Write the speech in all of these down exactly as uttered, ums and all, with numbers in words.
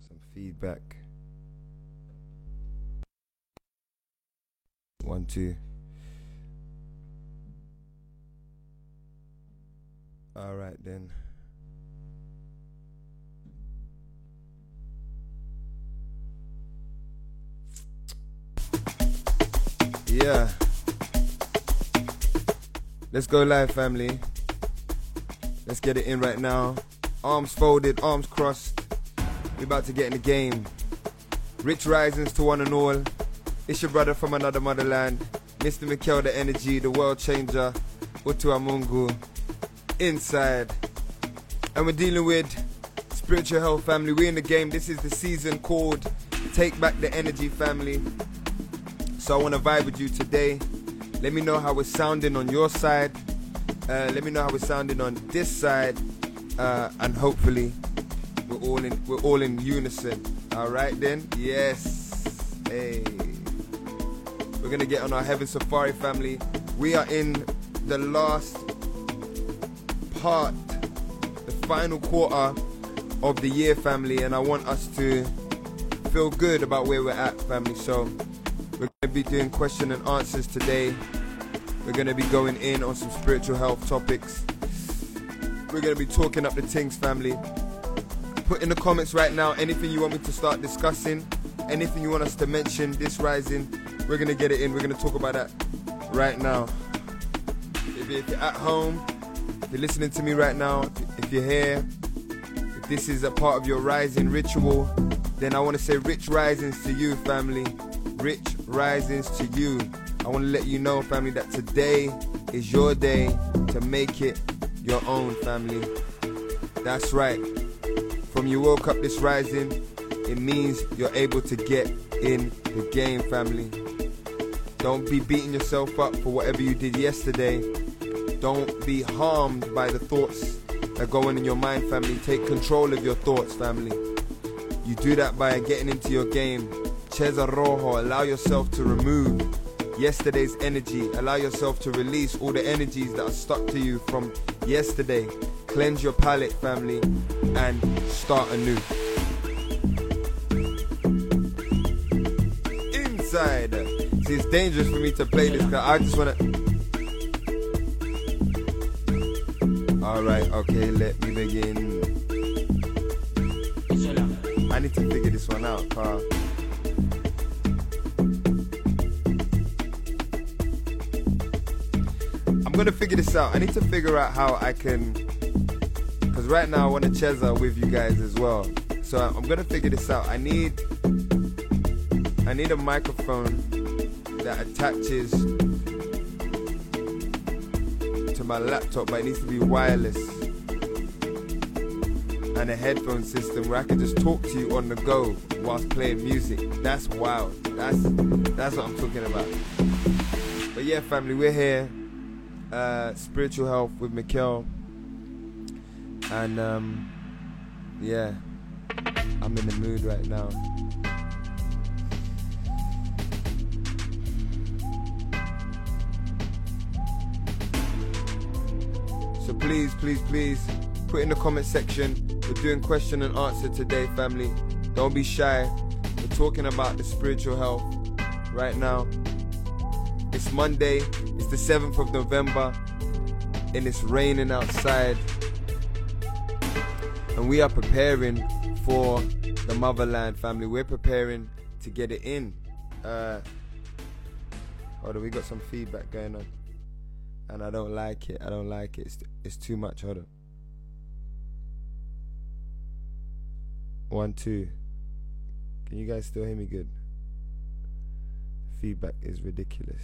Some feedback. One, two. All right then. Yeah. Let's go live, family. Let's get it in right now. Arms folded, arms crossed. We about to get in the game. Rich risings to one and all. It's your brother from another motherland. Mister Mikel, the energy, the world changer. Utu Amungu. Inside. And we're dealing with spiritual health, family. We're in the game. This is the season called Take Back the Energy, family. So I want to vibe with you today. Let me know how we're sounding on your side. Uh, let me know how we're sounding on this side. Uh, and hopefully we're all in we're all in unison. All right then. Yes. Hey. We're gonna get on our Heaven Safari, family. We are in the last part, the final quarter of the year, family, and I want us to feel good about where we're at, family. So we're gonna be doing question and answers today. We're gonna be going in on some spiritual health topics. We're going to be talking up the things, family. Put in the comments right now anything you want me to start discussing, anything you want us to mention this rising. We're going to get it in. We're going to talk about that right now. If you're at home, if you're listening to me right now, if you're here, if this is a part of your rising ritual, then I want to say rich risings to you, family. Rich risings to you. I want to let you know, family, that today is your day to make it your own, family. That's right. From you woke up this rising, it means you're able to get in the game, family. Don't be beating yourself up for whatever you did yesterday. Don't be harmed by the thoughts that go on in your mind, family. Take control of your thoughts, family. You do that by getting into your game. Cheza Rojo, allow yourself to remove yesterday's energy. Allow yourself to release all the energies that are stuck to you from yesterday. Cleanse your palate, family, and start anew. Inside. See, it's dangerous for me to play this because I just want to... Alright, okay, let me begin. I need to figure this one out, Carl. I'm gonna figure this out. I need to figure out how I can, because right now I want to cheza with you guys as well. So I'm gonna figure this out. I need, I need a microphone that attaches to my laptop, but it needs to be wireless, and a headphone system where I can just talk to you on the go whilst playing music. That's wild. That's that's what I'm talking about. But yeah, family, we're here. Uh, spiritual health with Mikel, and um, yeah, I'm in the mood right now. So please, please, please, put in the comment section. We're doing question and answer today, family. Don't be shy. We're talking about the spiritual health right now. It's Monday, it's the seventh of November, and it's raining outside. And we are preparing for the motherland, family. We're preparing to get it in. Uh, hold on, we got some feedback going on. And I don't like it, I don't like it. It's, it's too much, hold on. One, two. Can you guys still hear me good? Feedback is ridiculous.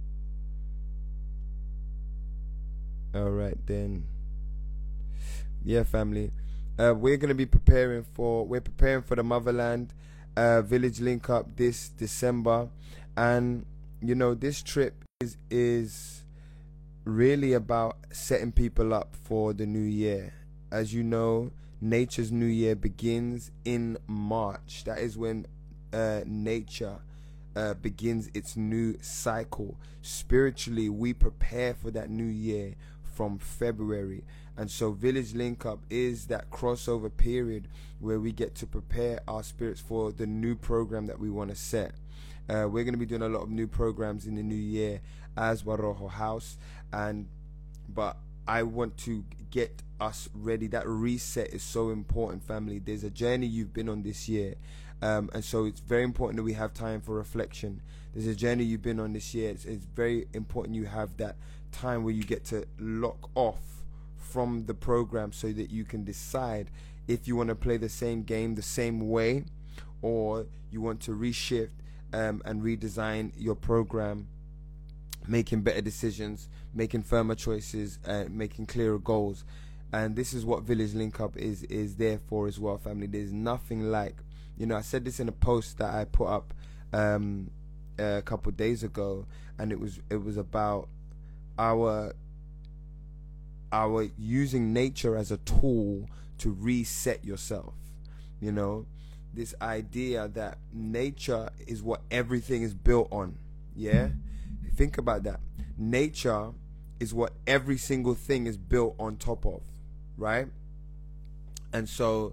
Alright then. Yeah, family. Uh, we're gonna be preparing for we're preparing for the motherland uh, village link up this December, and you know this trip is is really about setting people up for the new year. As you know, nature's new year begins in March. That is when uh, nature uh, begins its new cycle. Spiritually, we prepare for that new year from February. And so Village Link Up is that crossover period where we get to prepare our spirits for the new program that we want to set. Uh, we're going to be doing a lot of new programs in the new year as Waroho House, and but I want to get us ready. That reset is so important, family. There's a journey you've been on this year, um, and so it's very important that we have time for reflection. There's a journey you've been on this year. It's, it's very important you have that time where you get to lock off from the program so that you can decide if you want to play the same game the same way, or you want to reshift um, and redesign your program, making better decisions, making firmer choices, uh, making clearer goals. And this is what Village Link Up is is there for as well, family. There's nothing like, you know, I said this in a post that I put up um, a couple of days ago, and it was it was about our our using nature as a tool to reset yourself. You know, this idea that nature is what everything is built on. Yeah, think about that. Nature is what every single thing is built on top of, right? And so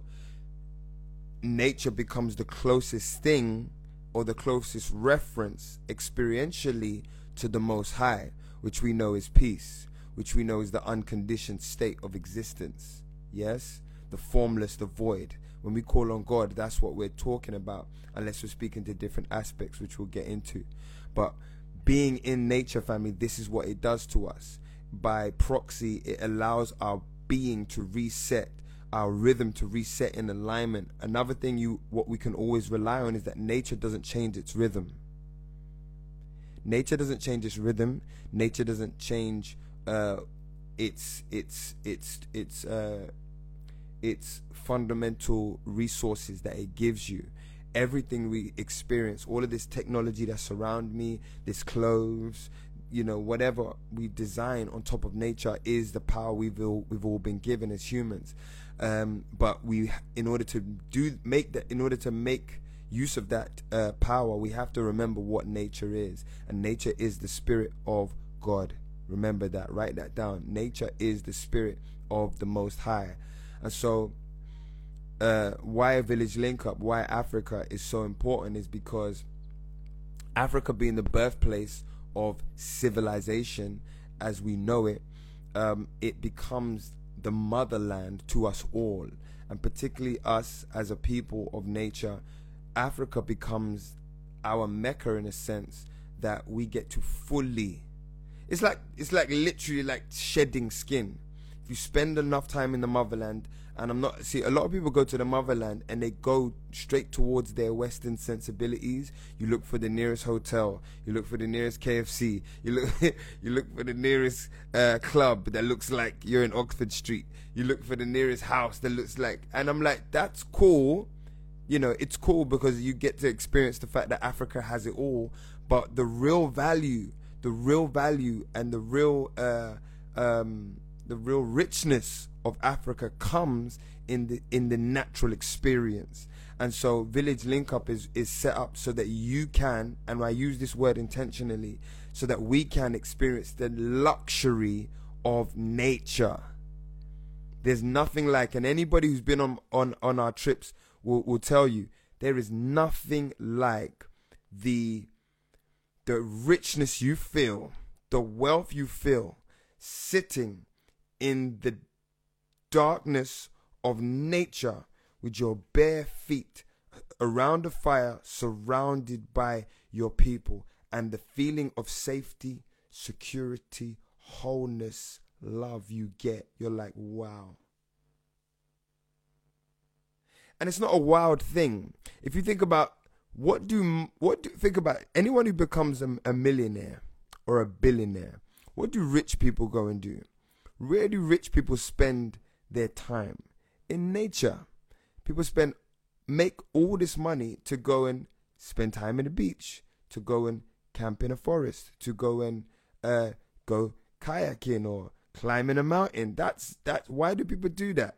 nature becomes the closest thing, or the closest reference experientially to the Most High, which we know is peace, which we know is the unconditioned state of existence. Yes, the formless, the void. When we call on God, that's what we're talking about, unless we're speaking to different aspects, which we'll get into. But being in nature, family, this is what it does to us. By proxy, it allows our being to reset, our rhythm to reset in alignment. Another thing you what we can always rely on is that nature doesn't change its rhythm. Nature doesn't change its rhythm. Nature doesn't change uh, its its its its uh, its fundamental resources that it gives you. Everything we experience, all of this technology that surround me, this clothes, you know, whatever we design on top of nature is the power we've all, we've all been given as humans. Um, but we, in order to do make that, in order to make use of that uh, power, we have to remember what nature is, and nature is the spirit of God. Remember that. Write that down. Nature is the spirit of the Most High, and so. Uh, why a Village Link Up, why Africa is so important is because Africa being the birthplace of civilization as we know it, um, it becomes the motherland to us all, and particularly us as a people of nature. Africa becomes our Mecca in a sense that we get to fully, it's like it's like literally like shedding skin. If you spend enough time in the motherland, and I'm not, see, a lot of people go to the motherland and they go straight towards their Western sensibilities. You look for the nearest hotel, you look for the nearest K F C, you look you look for the nearest uh, club that looks like you're in Oxford Street, you look for the nearest house that looks like, and I'm like, that's cool, you know, it's cool because you get to experience the fact that Africa has it all, but the real value, the real value and the real uh, um, the real richness of Africa comes in the in the natural experience. And so Village Link Up is is set up so that you can, and I use this word intentionally, so that we can experience the luxury of nature. There's nothing like, and anybody who's been on on, on our trips will, will tell you, there is nothing like the the richness you feel, the wealth you feel sitting in the darkness of nature with your bare feet around a fire, surrounded by your people, and the feeling of safety, security, wholeness, love you get. You're like, wow. And it's not a wild thing. If you think about what do what do think about anyone who becomes a, a millionaire or a billionaire, what do rich people go and do? Where do rich people spend their time? In nature. People spend make all this money to go and spend time in the beach, to go and camp in a forest, to go and uh, go kayaking or climbing a mountain. That's that's why do people do that?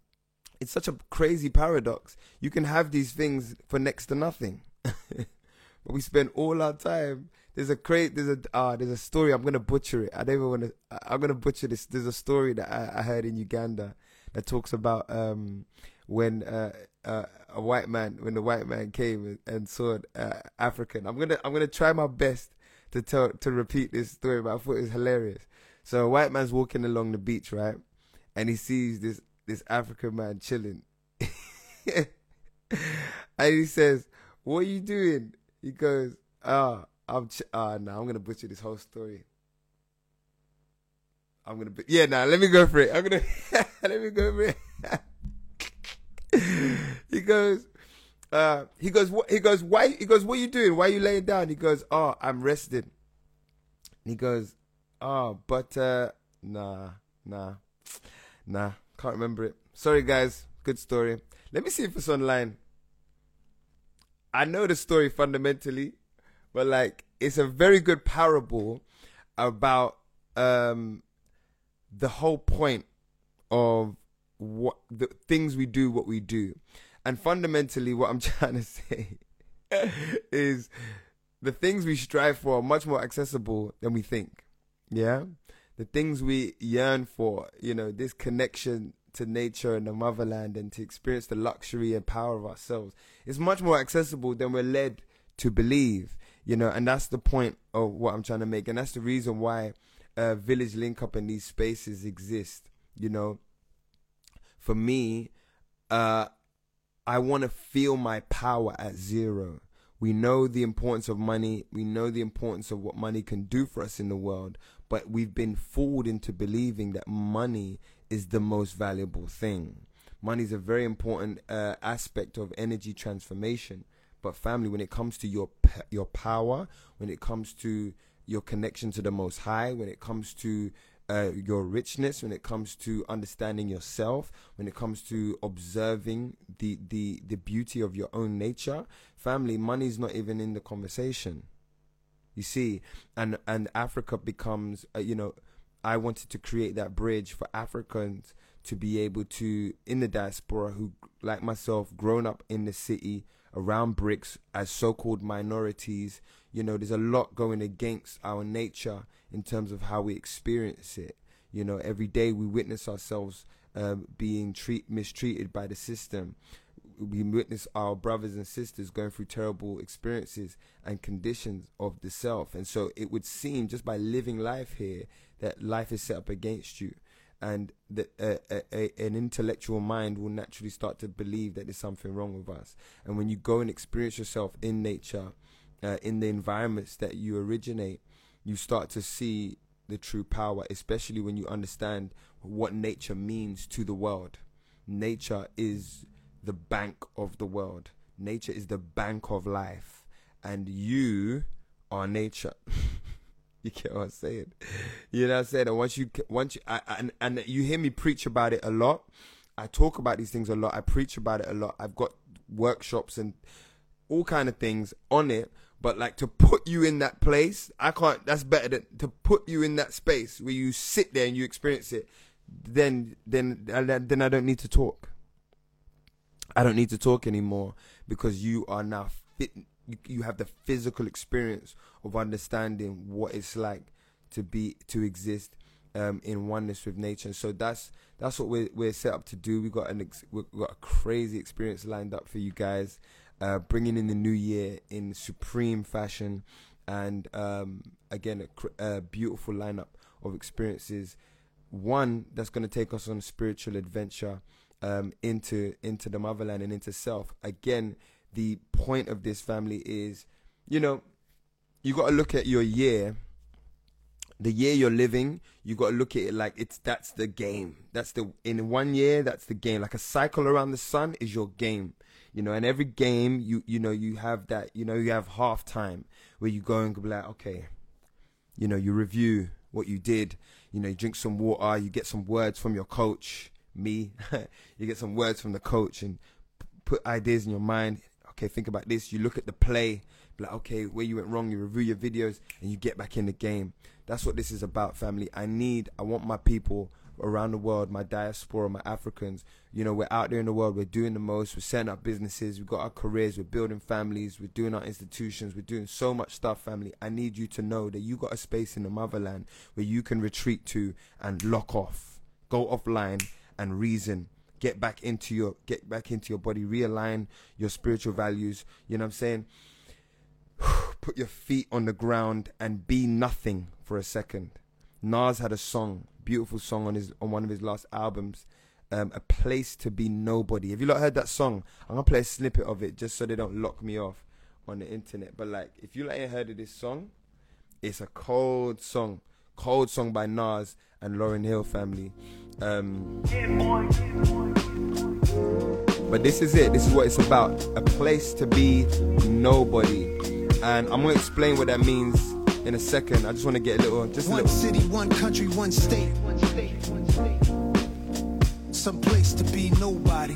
It's such a crazy paradox. You can have these things for next to nothing. but we spend all our time. There's a crate. There's a ah. Uh, there's a story. I'm gonna butcher it. I don't even want to. I'm gonna butcher this. There's a story that I, I heard in Uganda that talks about um when uh, uh a white man when the white man came and, and saw an uh, African. I'm gonna I'm gonna try my best to tell to repeat this story, but I thought it was hilarious. So a white man's walking along the beach, right, and he sees this this African man chilling, and he says, "What are you doing?" He goes, "Ah." I'm ch- uh, no, I'm gonna butcher this whole story. I'm gonna, bu- yeah, nah, let me go for it. I'm gonna, let me go for it. he goes, uh, he goes, what? He goes, why? He goes, what are you doing? Why are you laying down? He goes, oh, I'm resting. He goes, oh, but uh, nah, nah, nah, can't remember it. Sorry, guys. Good story. Let me see if it's online. I know the story fundamentally. But like, it's a very good parable about um, the whole point of what the things we do, what we do. And fundamentally, what I'm trying to say is the things we strive for are much more accessible than we think. Yeah? The things we yearn for, you know, this connection to nature and the motherland and to experience the luxury and power of ourselves is much more accessible than we're led to believe. You know, and that's the point of what I'm trying to make. And that's the reason why uh, Village Link Up and these spaces exist. You know, for me, uh, I want to feel my power at zero. We know the importance of money. We know the importance of what money can do for us in the world. But we've been fooled into believing that money is the most valuable thing. Money is a very important uh, aspect of energy transformation. But family, when it comes to your your power, when it comes to your connection to the Most High, when it comes to uh, your richness, when it comes to understanding yourself, when it comes to observing the, the, the beauty of your own nature, family, money's not even in the conversation. You see, and, and Africa becomes, uh, you know, I wanted to create that bridge for Africans to be able to, in the diaspora, who, like myself, grown up in the city, around bricks as so-called minorities. You know, there's a lot going against our nature in terms of how we experience it. You know, every day we witness ourselves um, being treat, mistreated by the system. We witness our brothers and sisters going through terrible experiences and conditions of the self. And so it would seem, just by living life here, that life is set up against you. And that uh, a, a, an intellectual mind will naturally start to believe that there's something wrong with us. And when you go and experience yourself in nature, uh, in the environments that you originate, you start to see the true power, especially when you understand what nature means to the world. Nature is the bank of the world. Nature is the bank of life. And you are nature. You get what I'm saying? You know what I'm saying? And once you, once you, I, and, and you hear me preach about it a lot. I talk about these things a lot. I preach about it a lot. I've got workshops and all kind of things on it. But like, to put you in that place, I can't, that's better than to put you in that space where you sit there and you experience it. Then, then, then I don't need to talk. I don't need to talk anymore, because you are now fit. You have the physical experience of understanding what it's like to be, to exist um, in oneness with nature. And so that's that's what we're we're set up to do. We got an ex- we got a crazy experience lined up for you guys, uh, bringing in the new year in supreme fashion, and um, again a, cr- a beautiful lineup of experiences. One that's going to take us on a spiritual adventure um, into into the motherland and into self. Again, the point of this, family, is, you know, you got to look at your year, the year you're living. You got to look at it like it's, that's the game. That's the, in one year, that's the game. Like a cycle around the sun is your game, you know, and every game, you, you know, you have that, you know, you have half time where you go and be like, okay, you know, you review what you did, you know, you drink some water, you get some words from your coach, me, you get some words from the coach and put ideas in your mind. Okay, think about this. You look at the play, be like, okay, where you went wrong, you review your videos, and you get back in the game. That's what this is about, family. I need, I want my people around the world, my diaspora, my Africans, you know, we're out there in the world, we're doing the most, we're setting up businesses, we've got our careers, we're building families, we're doing our institutions, we're doing so much stuff, family. I need you to know that you got a space in the motherland where you can retreat to and lock off, go offline and reason. Get back into your get back into your body, realign your spiritual values. You know what I'm saying? Put your feet on the ground and be nothing for a second. Nas had a song, beautiful song on his on one of his last albums, um, A Place to Be Nobody. Have you lot heard that song? I'm gonna play a snippet of it just so they don't lock me off on the internet. But like, if you like ain't heard of this song, it's a cold song, cold song by Nas and Lauryn Hill family. Um, but this is it. This is what it's about. A place to be nobody. And I'm going to explain what that means in a second. I just want to get a little... Just a one little. city, one country, one state. Some place to be nobody.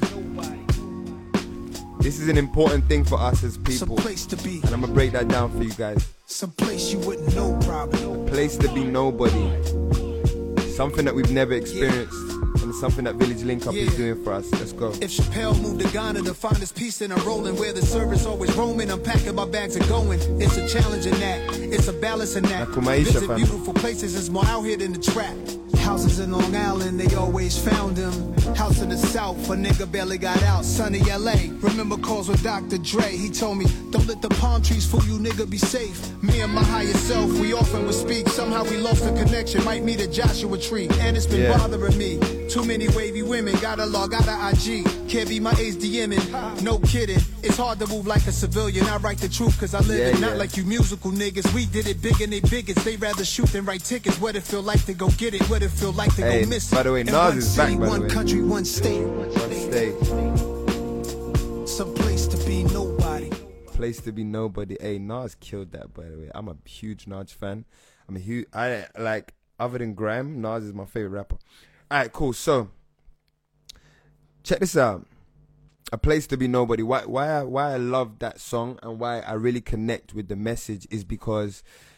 This is an important thing for us as people. Some place to be. And I'm going to break that down for you guys. Some place you wouldn't know probably. A place to be nobody. Something that we've never experienced. And it's something that Village Link Up yeah. is doing for us. Let's go. If Chappelle moved to Ghana to find his peace in a rolling, where the service always roaming, I'm packing my bags and going. It's a challenge in that. It's a balance in that. Visit family. Beautiful places is more out here than the trap. Houses in Long Island, they always found him. House in the South, a nigga barely got out. Sunny L A, remember calls with Doctor Dre. He told me, don't let the palm trees fool you, nigga, be safe. Me and my higher self, we often would speak. Somehow we lost the connection, might meet a Joshua tree. And it's been yeah. bothering me. Too many wavy women, gotta log out of I G. Can't be my age DMing, no kidding. It's hard to move like a civilian. I write the truth cause I live yeah, it, not yeah. like you musical niggas. We did it big and they bigots. They rather shoot than write tickets. What it feel like to go get it, what it feel like to hey, go miss it. By the way, Nas is back, by the way. One country, one state. One state. Some place to be nobody. Place to be nobody. Hey, Nas killed that, by the way. I'm a huge Nas fan. I'm a huge, I like, other than Grime, Nas is my favorite rapper. Alright, cool. So, check this out. A Place to Be Nobody. Why why I, why I love that song and why I really connect with the message is because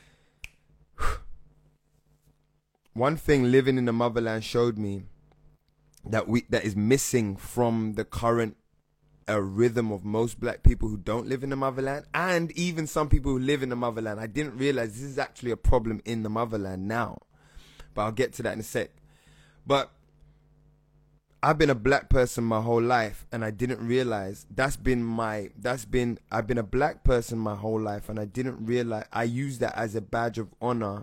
one thing living in the motherland showed me that we that is missing from the current uh, rhythm of most black people who don't live in the motherland, and even some people who live in the motherland. I didn't realize this is actually a problem in the motherland now, but I'll get to that in a sec. But I've been a black person my whole life, and I didn't realize that's been my, that's been, I've been a black person my whole life, and I didn't realize, I used that as a badge of honor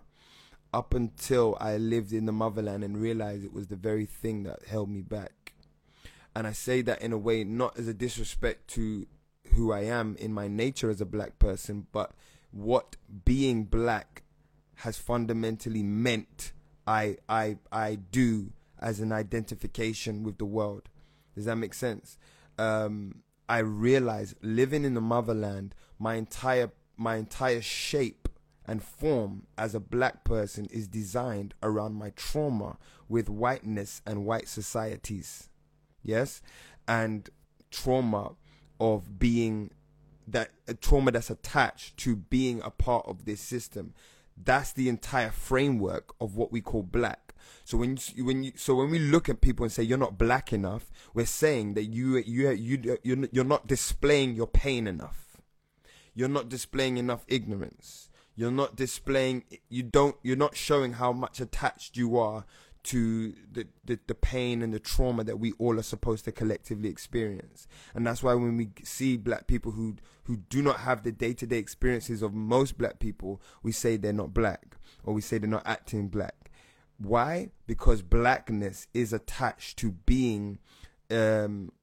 up until I lived in the motherland and realized it was the very thing that held me back. And I say that in a way, not as a disrespect to who I am in my nature as a black person, but what being black has fundamentally meant I I I do as an identification with the world. Does that make sense? Um, I realize living in the motherland, my entire my entire shape and form as a black person is designed around my trauma with whiteness and white societies. Yes? And trauma of being that a trauma that's attached to being a part of this system. That's the entire framework of what we call black. So when you, when you, so when we look at people and say you're not black enough, we're saying that you, you, you, you're, you're not displaying your pain enough. You're not displaying enough ignorance. You're not displaying, you don't, you're not showing how much attached you are to the, the, the pain and the trauma that we all are supposed to collectively experience. And that's why when we see black people who who do not have the day-to-day experiences of most black people, we say they're not black, or we say they're not acting black. Why? Because blackness is attached to being um,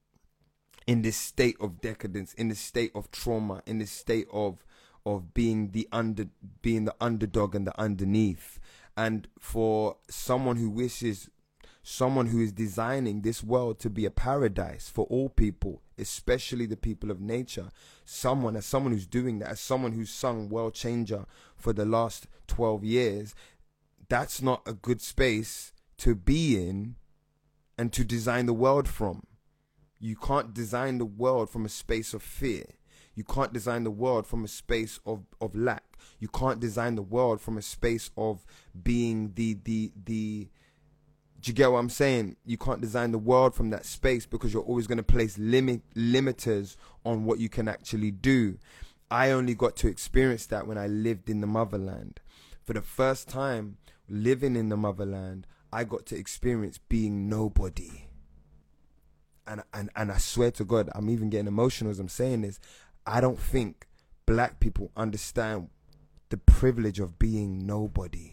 in this state of decadence, in this state of trauma, in this state of of being the under being the underdog and the underneath. And for someone who wishes, someone who is designing this world to be a paradise for all people, especially the people of nature, someone, as someone who's doing that, as someone who's sung World Changer for the last twelve years, that's not a good space to be in and to design the world from. You can't design the world from a space of fear. You can't design the world from a space of, of lack. You can't design the world from a space of being the the the Do you get what I'm saying? You can't design the world from that space because you're always going to place limit limiters on what you can actually do. I only got to experience that when I lived in the motherland. For the first time living in the motherland, I got to experience being nobody. And, and, and I swear to God, I'm even getting emotional as I'm saying this. I don't think black people understand the privilege of being nobody.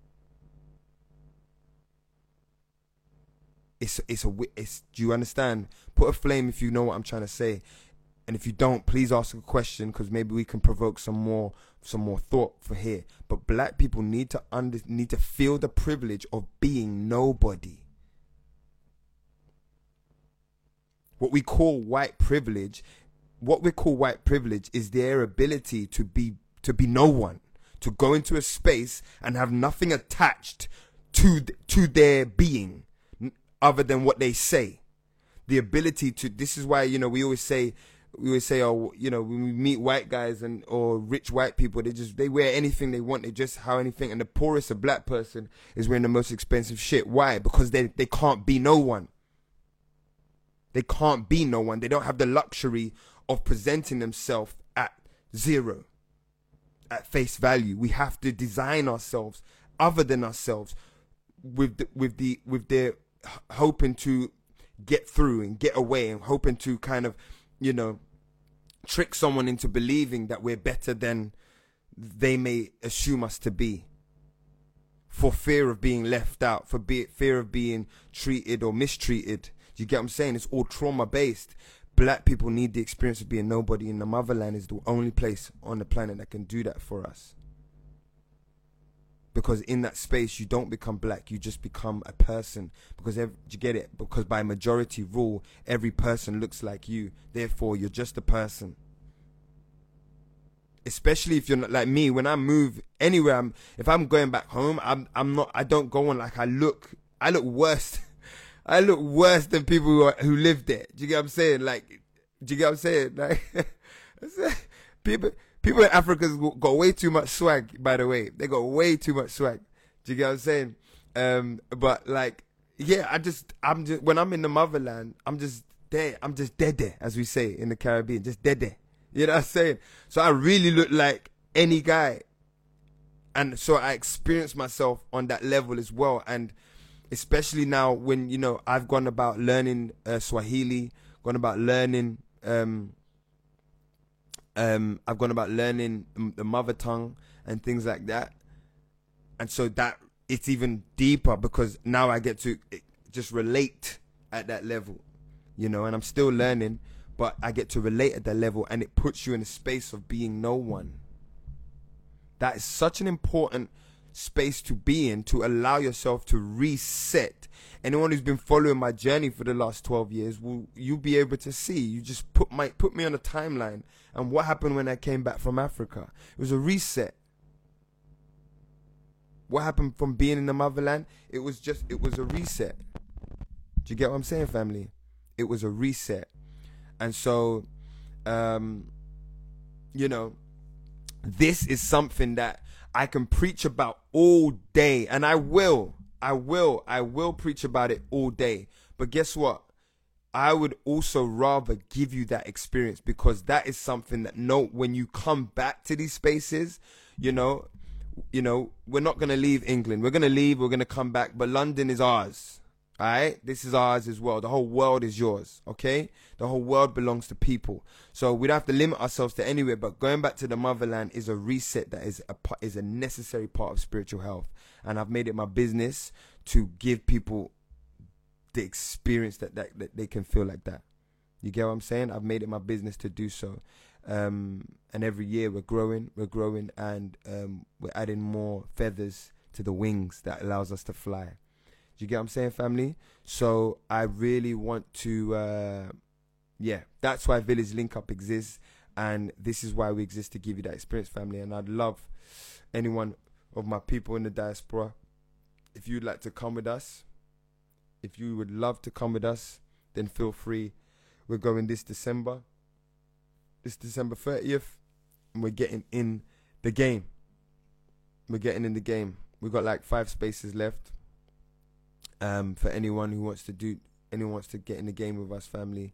It's, it's a, it's, do you understand? Put a flame if you know what I'm trying to say. And if you don't, please ask a question, because maybe we can provoke some more, some more thought for here. But black people need to under, need to feel the privilege of being nobody. What we call white privilege, what we call white privilege is their ability to be, to be no one, to go into a space and have nothing attached to, to their being, other than what they say. The ability to, this is why, you know, we always say, we always say, oh, you know, when we meet white guys and, or rich white people, they just, they wear anything they want. They just how anything. And the poorest, a black person, is wearing the most expensive shit. Why? Because they, they can't be no one. They can't be no one. They don't have the luxury of presenting themselves at zero, at face value. We have to design ourselves other than ourselves with the, with the, with their, hoping to get through and get away, and hoping to kind of, you know, trick someone into believing that we're better than they may assume us to be, for fear of being left out, for be, fear of being treated or mistreated. Do you get what I'm saying? It's all trauma based. Black people need the experience of being nobody, and the motherland is the only place on the planet that can do that for us. Because in that space, you don't become black, you just become a person. Because, every, you get it? Because by majority rule, every person looks like you. Therefore, you're just a person. Especially if you're not like me. When I move anywhere, I'm, if I'm going back home, I'm I'm not. I don't go on like I look. I look worse. I look worse than people who are, who live there. Do you get what I'm saying? Like, do you get what I'm saying? Like, people. People in Africa got way too much swag, by the way. They got way too much swag. Do you get what I'm saying? Um, but like, yeah, I just, I'm just, when I'm in the motherland, I'm just there. I'm just dead there, as we say in the Caribbean, just dead there. You know what I'm saying? So I really look like any guy. And so I experience myself on that level as well. And especially now when, you know, I've gone about learning uh, Swahili, gone about learning, um, Um, I've gone about learning the mother tongue and things like that. And so that it's even deeper, because now I get to just relate at that level, you know, and I'm still learning, but I get to relate at that level, and it puts you in a space of being no one. That is such an important space to be in, to allow yourself to reset. Anyone who's been following my journey for the last twelve years, will you be able to see? You just put my put me on a timeline, and what happened when I came back from Africa? It was a reset. What happened from being in the motherland? It was just it was a reset. Do you get what I'm saying, family? It was a reset. And so, um, you know, this is something that I can preach about all day, and I will, I will, I will preach about it all day. But guess what? I would also rather give you that experience, because that is something that no, when you come back to these spaces, you know, you know, we're not going to leave England. We're going to leave, we're going to come back, but London is ours. All right, this is ours as well. The whole world is yours, okay? The whole world belongs to people. So we don't have to limit ourselves to anywhere, but going back to the motherland is a reset that is a, is a necessary part of spiritual health. And I've made it my business to give people the experience that, that, that they can feel like that. You get what I'm saying? I've made it my business to do so. Um, and every year we're growing, we're growing, and um, we're adding more feathers to the wings that allows us to fly. Do you get what I'm saying, family? So I really want to, uh, yeah, that's why Village Link Up exists. And this is why we exist, to give you that experience, family. And I'd love anyone of my people in the diaspora, if you'd like to come with us, if you would love to come with us, then feel free. We're going this December, this December thirtieth, and we're getting in the game. We're getting in the game. We've got like five spaces left. Um, for anyone who wants to do, anyone wants to get in the game with us, family.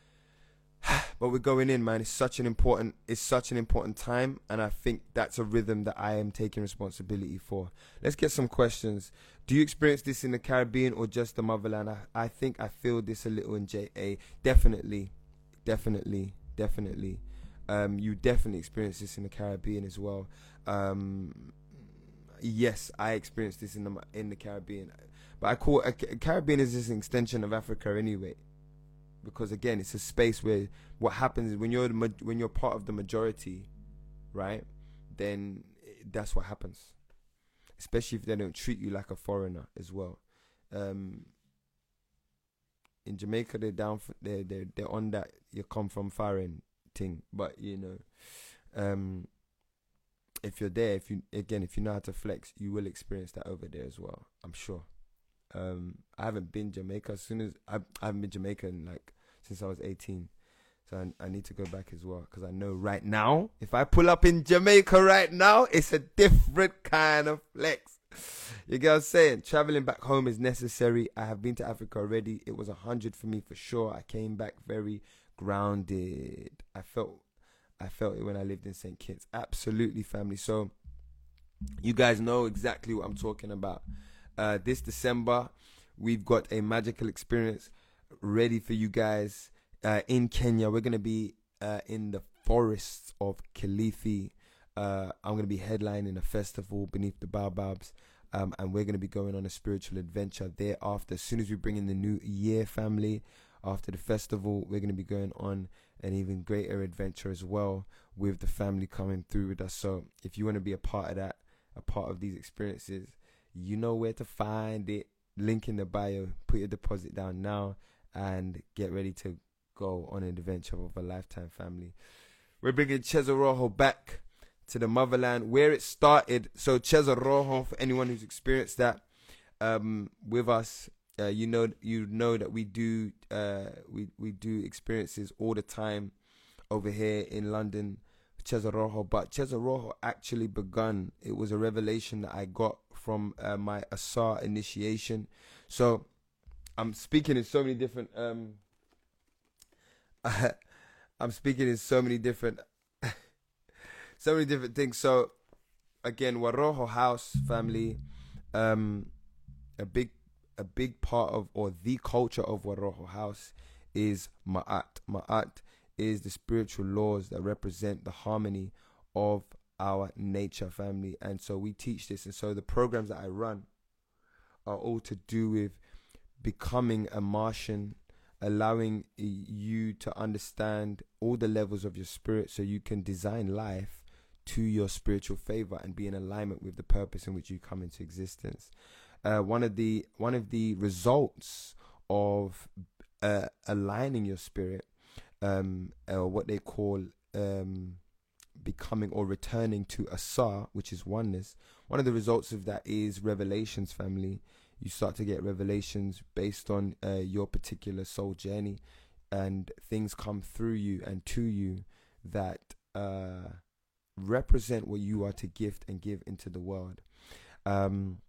But we're going in, man. It's such an important, it's such an important time, and I think that's a rhythm that I am taking responsibility for. Let's get some questions. Do you experience this in the Caribbean or just the motherland? I, I think I feel this a little in J A. Definitely, definitely, definitely. Um, you definitely experience this in the Caribbean as well. Um, yes, I experienced this in the in the Caribbean, but I call a, Caribbean is just an extension of Africa anyway. Because again, it's a space where what happens is when you're the, when you're part of the majority, right? Then that's what happens. Especially if they don't treat you like a foreigner as well. Um, in Jamaica, they're down for, they're they're they're on that you come from foreign thing. But you know, um, if you're there, if you again, if you know how to flex, you will experience that over there as well. I'm sure. Um, I haven't been Jamaica. As soon as I, I haven't been Jamaican like since I was eighteen, so I, I need to go back as well because I know right now if I pull up in Jamaica right now, it's a different kind of flex. You get what I'm saying? Traveling back home is necessary. I have been to Africa already. It was a hundred for me for sure. I came back very grounded. I felt, I felt it when I lived in Saint Kitts. Absolutely, family. So you guys know exactly what I'm talking about. Uh, this December, we've got a magical experience ready for you guys uh, in Kenya. We're going to be uh, in the forests of Kilifi. Uh, I'm going to be headlining a festival beneath the baobabs, um, and we're going to be going on a spiritual adventure thereafter. As soon as we bring in the new year, family, after the festival, we're going to be going on an even greater adventure as well with the family coming through with us. So if you want to be a part of that, a part of these experiences, you know where to find it. Link in the bio. Put your deposit down now and get ready to go on an adventure of a lifetime, family. We're bringing Cesar Rojo back to the motherland where it started. So Cesar Rojo, for anyone who's experienced that um, with us, uh, you know you know that we do uh, we we do experiences all the time over here in London. Cesar Rojo, but Cesar Rojo actually begun. It was a revelation that I got from uh, my Asar initiation. So I'm speaking in so many different. Um, I'm speaking in so many different, so many different things. So again, Waroho House family, um, a big, a big part of or the culture of Waroho House is Ma'at. Ma'at is the spiritual laws that represent the harmony of our nature, family. And so we teach this. And so the programs that I run are all to do with becoming a Martian, allowing you to understand all the levels of your spirit so you can design life to your spiritual favor and be in alignment with the purpose in which you come into existence. Uh, one of the one of the results of uh, aligning your spirit, Um, or what they call um, becoming or returning to Asar, which is oneness. One of the results of that is revelations, family. You start to get revelations based on uh, your particular soul journey, and things come through you and to you that uh, represent what you are to gift and give into the world. Um,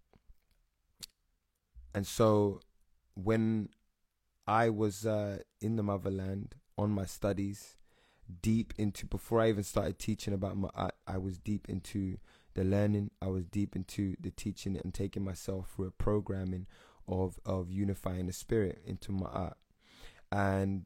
and so when I was uh, in the motherland, on my studies, deep into, before I even started teaching about my art, I was deep into the learning. I was deep into the teaching and taking myself through a programming of, of unifying the spirit into my art. And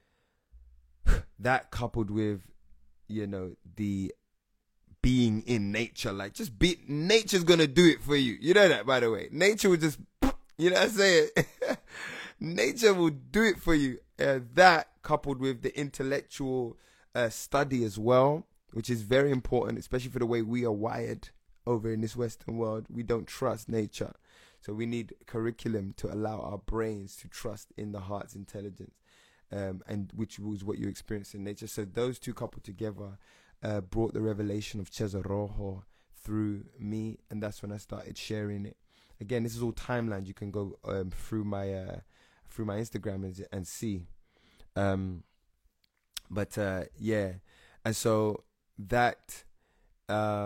that coupled with, you know, the being in nature, like just be, nature's going to do it for you. You know that, by the way. Nature will just, you know what I'm saying? Nature will do it for you. Uh, that coupled with the intellectual uh, study as well, which is very important, especially for the way we are wired over in this Western world. We don't trust nature. So we need curriculum to allow our brains to trust in the heart's intelligence, um, and which was what you experience in nature. So those two coupled together uh, brought the revelation of Cesar Rojo through me, and that's when I started sharing it. Again, this is all timeline. You can go um, through my uh, through my Instagram and, and see. Um, but uh, yeah, and so that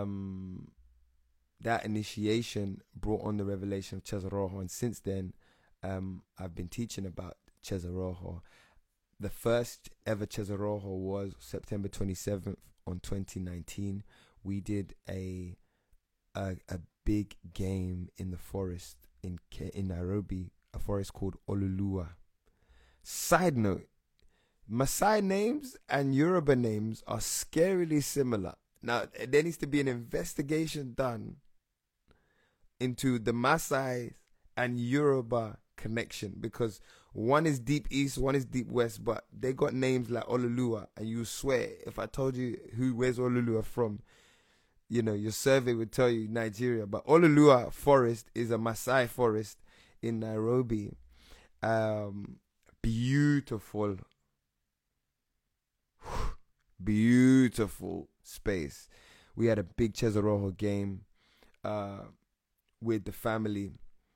um, that initiation brought on the revelation of Cesar Rojo, and since then, um, I've been teaching about Cheza Rojo. The first ever Cheza Rojo was September twenty-seventh on twenty nineteen. We did a a, a big game in the forest in in Nairobi, a forest called Olulua. Side note, Maasai names and Yoruba names are scarily similar. Now, there needs to be an investigation done into the Maasai and Yoruba connection, because one is deep east, one is deep west, but they got names like Olulua, and you swear, if I told you who where's Olulua from, you know, your survey would tell you Nigeria. But Olulua Forest is a Maasai forest in Nairobi. Um, beautiful, beautiful space. We had a big Cheza Rojo game uh, with the family,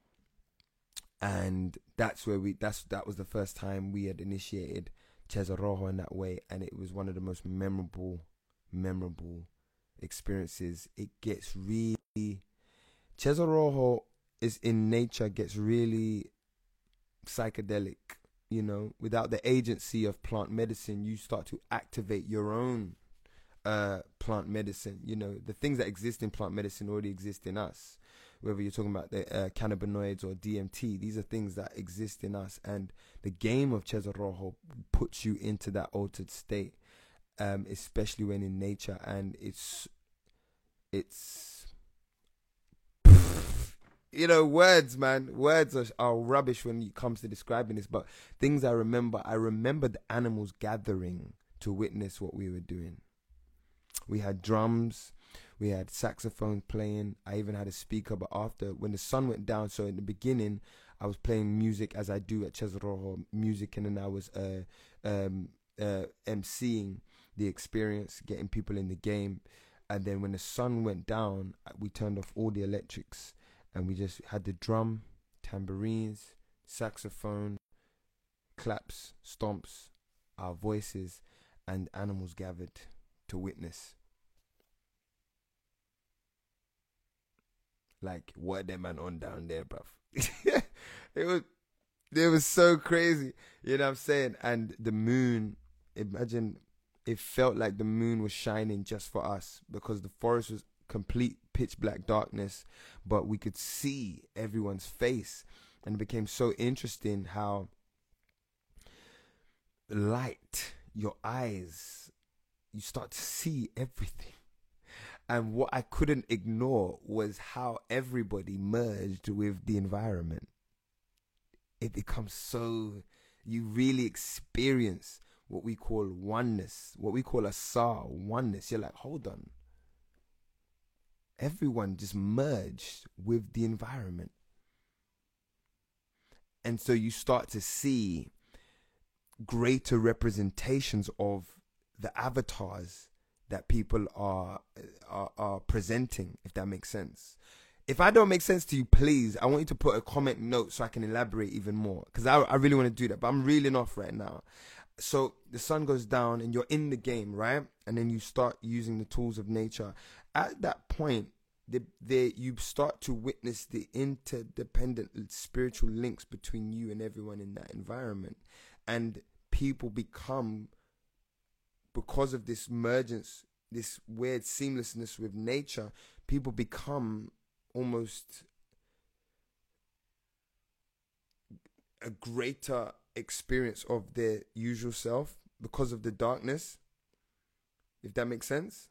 and that's where we that's that was the first time we had initiated Cheza Rojo in that way, and it was one of the most memorable, memorable experiences. It gets really Cheza Rojo is in nature gets really psychedelic. You know, without the agency of plant medicine, you start to activate your own uh, plant medicine. You know, the things that exist in plant medicine already exist in us. Whether you're talking about the uh, cannabinoids or D M T, these are things that exist in us. And the game of Cheza Rojo puts you into that altered state, um, especially when in nature. And it's, it's, you know, words, man. Words are, are rubbish when it comes to describing this. But things I remember, I remember the animals gathering to witness what we were doing. We had drums, we had saxophone playing. I even had a speaker. But after, when the sun went down, so in the beginning, I was playing music as I do at Cheza Rojo, music, and then I was uh, um, uh, emceeing the experience, getting people in the game. And then when the sun went down, we turned off all the electrics. And we just had the drum, tambourines, saxophone, claps, stomps, our voices, and animals gathered to witness. Like, what that man on down there, bruv? it was, it was so crazy. You know what I'm saying? And the moon, imagine, it felt like the moon was shining just for us, because the forest was complete pitch black darkness, but we could see everyone's face. And it became so interesting how light, your eyes, you start to see everything. And what I couldn't ignore was how everybody merged with the environment. It becomes so, you really experience what we call oneness, what we call a Sa, oneness. You're like, hold on. Everyone just merged with the environment. And so you start to see greater representations of the avatars that people are, are are presenting, if that makes sense. If I don't make sense to you, please, I want you to put a comment note so I can elaborate even more, because I, I really want to do that, but I'm reeling off right now. So the sun goes down and you're in the game, right? And then you start using the tools of nature. At that point, the, the, you start to witness the interdependent spiritual links between you and everyone in that environment. And people become, because of this mergence, this weird seamlessness with nature, people become almost a greater experience of their usual self because of the darkness, if that makes sense.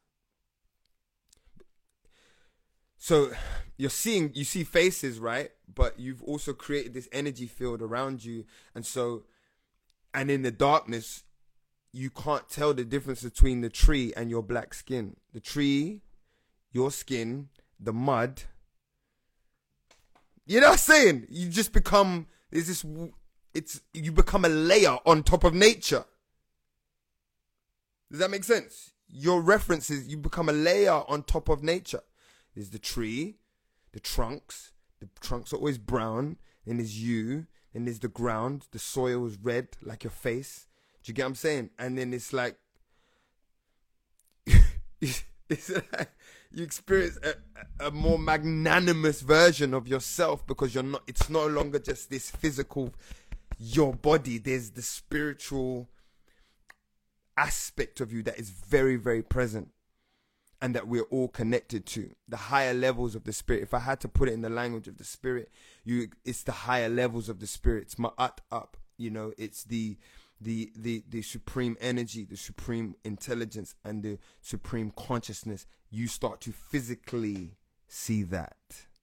So you're seeing, you see faces, right? But you've also created this energy field around you. And so, and in the darkness, you can't tell the difference between the tree and your black skin. The tree, your skin, the mud. You know what I'm saying? You just become, there's this, it's, you become a layer on top of nature. Does that make sense? Your references, you become a layer on top of nature. There's the tree, the trunks. The trunks are always brown. Then there's you. Then there's the ground. The soil is red, like your face. Do you get what I'm saying? And then it's like, It's like you experience a, a more magnanimous version of yourself because you're not. It's no longer just this physical, your body. There's the spiritual aspect of you that is very, very present, and that we're all connected to. The higher levels of the spirit. If I had to put it in the language of the spirit, you, it's the higher levels of the spirit. It's ma'at up. You know, it's the. The, the the supreme energy, the supreme intelligence, and the supreme consciousness. You start to physically see that.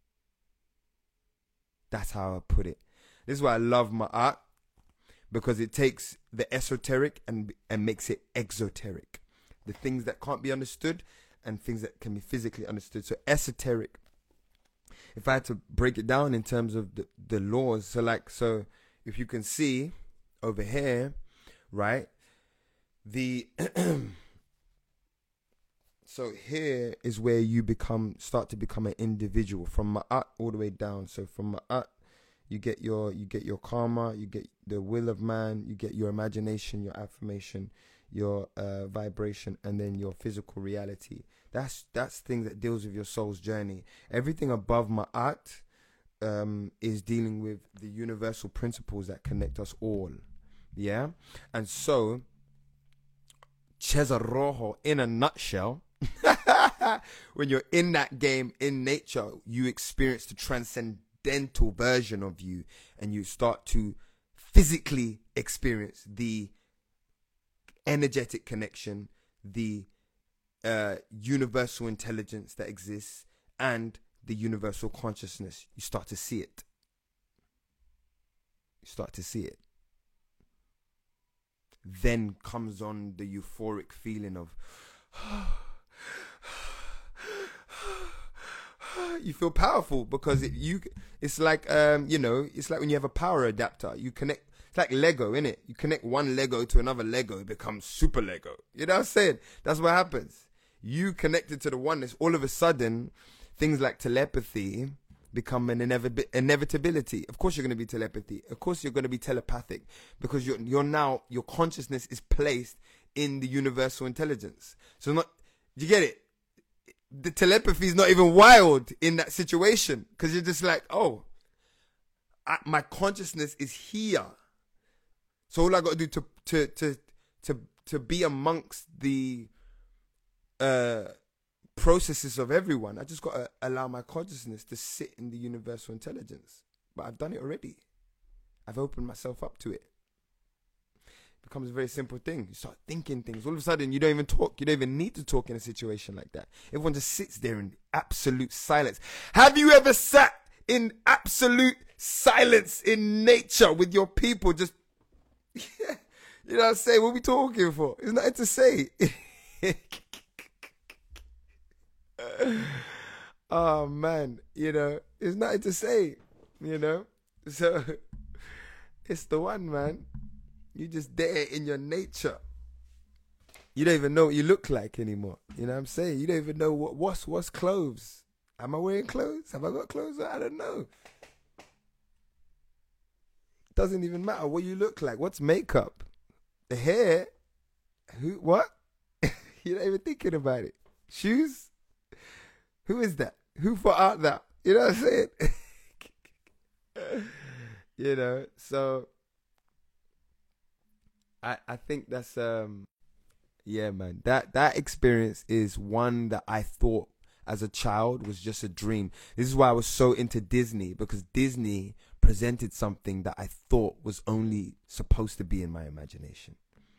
That's how I put it. This is why I love my art, because it takes the esoteric and and makes it exoteric. The things that can't be understood and things that can be physically understood. So esoteric, if I had to break it down in terms of the, the laws, so like, so if you can see over here, right, the so here is where you become start to become an individual from ma'at all the way down. So from ma'at you get your you get your karma, you get the will of man, you get your imagination, your affirmation, your uh, vibration, and then your physical reality. That's that's things that deals with your soul's journey. Everything above ma'at um, is dealing with the universal principles that connect us all. Yeah, and so Cesar Rojo, in a nutshell, when you're in that game in nature, you experience the transcendental version of you, and you start to physically experience the energetic connection, the uh, universal intelligence that exists, and the universal consciousness. You start to see it. You start to see it. Then comes on the euphoric feeling of you feel powerful because it, you it's like um you know it's like when you have a power adapter, you connect. It's like Lego, innit? You connect one Lego to another Lego, it becomes super Lego. You know what I'm saying? That's what happens. You connected to the oneness, all of a sudden things like telepathy become an inevit- inevitability. Of course you're going to be telepathy. Of course you're going to be telepathic, because you're you're now, your consciousness is placed in the universal intelligence. So not, you get it? The telepathy is not even wild in that situation, because you're just like, oh, I, my consciousness is here. So all I got to do to to to to to be amongst the uh processes of everyone, I just got to allow my consciousness to sit in the universal intelligence. But I've done it already. I've opened myself up to it. It becomes a very simple thing. You start thinking things. All of a sudden, you don't even talk. You don't even need to talk in a situation like that. Everyone just sits there in absolute silence. Have you ever sat in absolute silence in nature with your people? Just, you know what I'm saying? What are we talking for? There's nothing to say. Oh man, you know, there's nothing to say, you know. So it's the one, man. You just there in your nature. You don't even know what you look like anymore. You know what I'm saying? You don't even know what what's what's clothes. Am I wearing clothes? Have I got clothes? I don't know. Doesn't even matter what you look like. What's makeup? The hair? Who? What? You're not even thinking about it. Shoes? Who is that? Who thought out that? You know what I'm saying? You know, so I I think that's um yeah, man. That that experience is one that I thought as a child was just a dream. This is why I was so into Disney, because Disney presented something that I thought was only supposed to be in my imagination.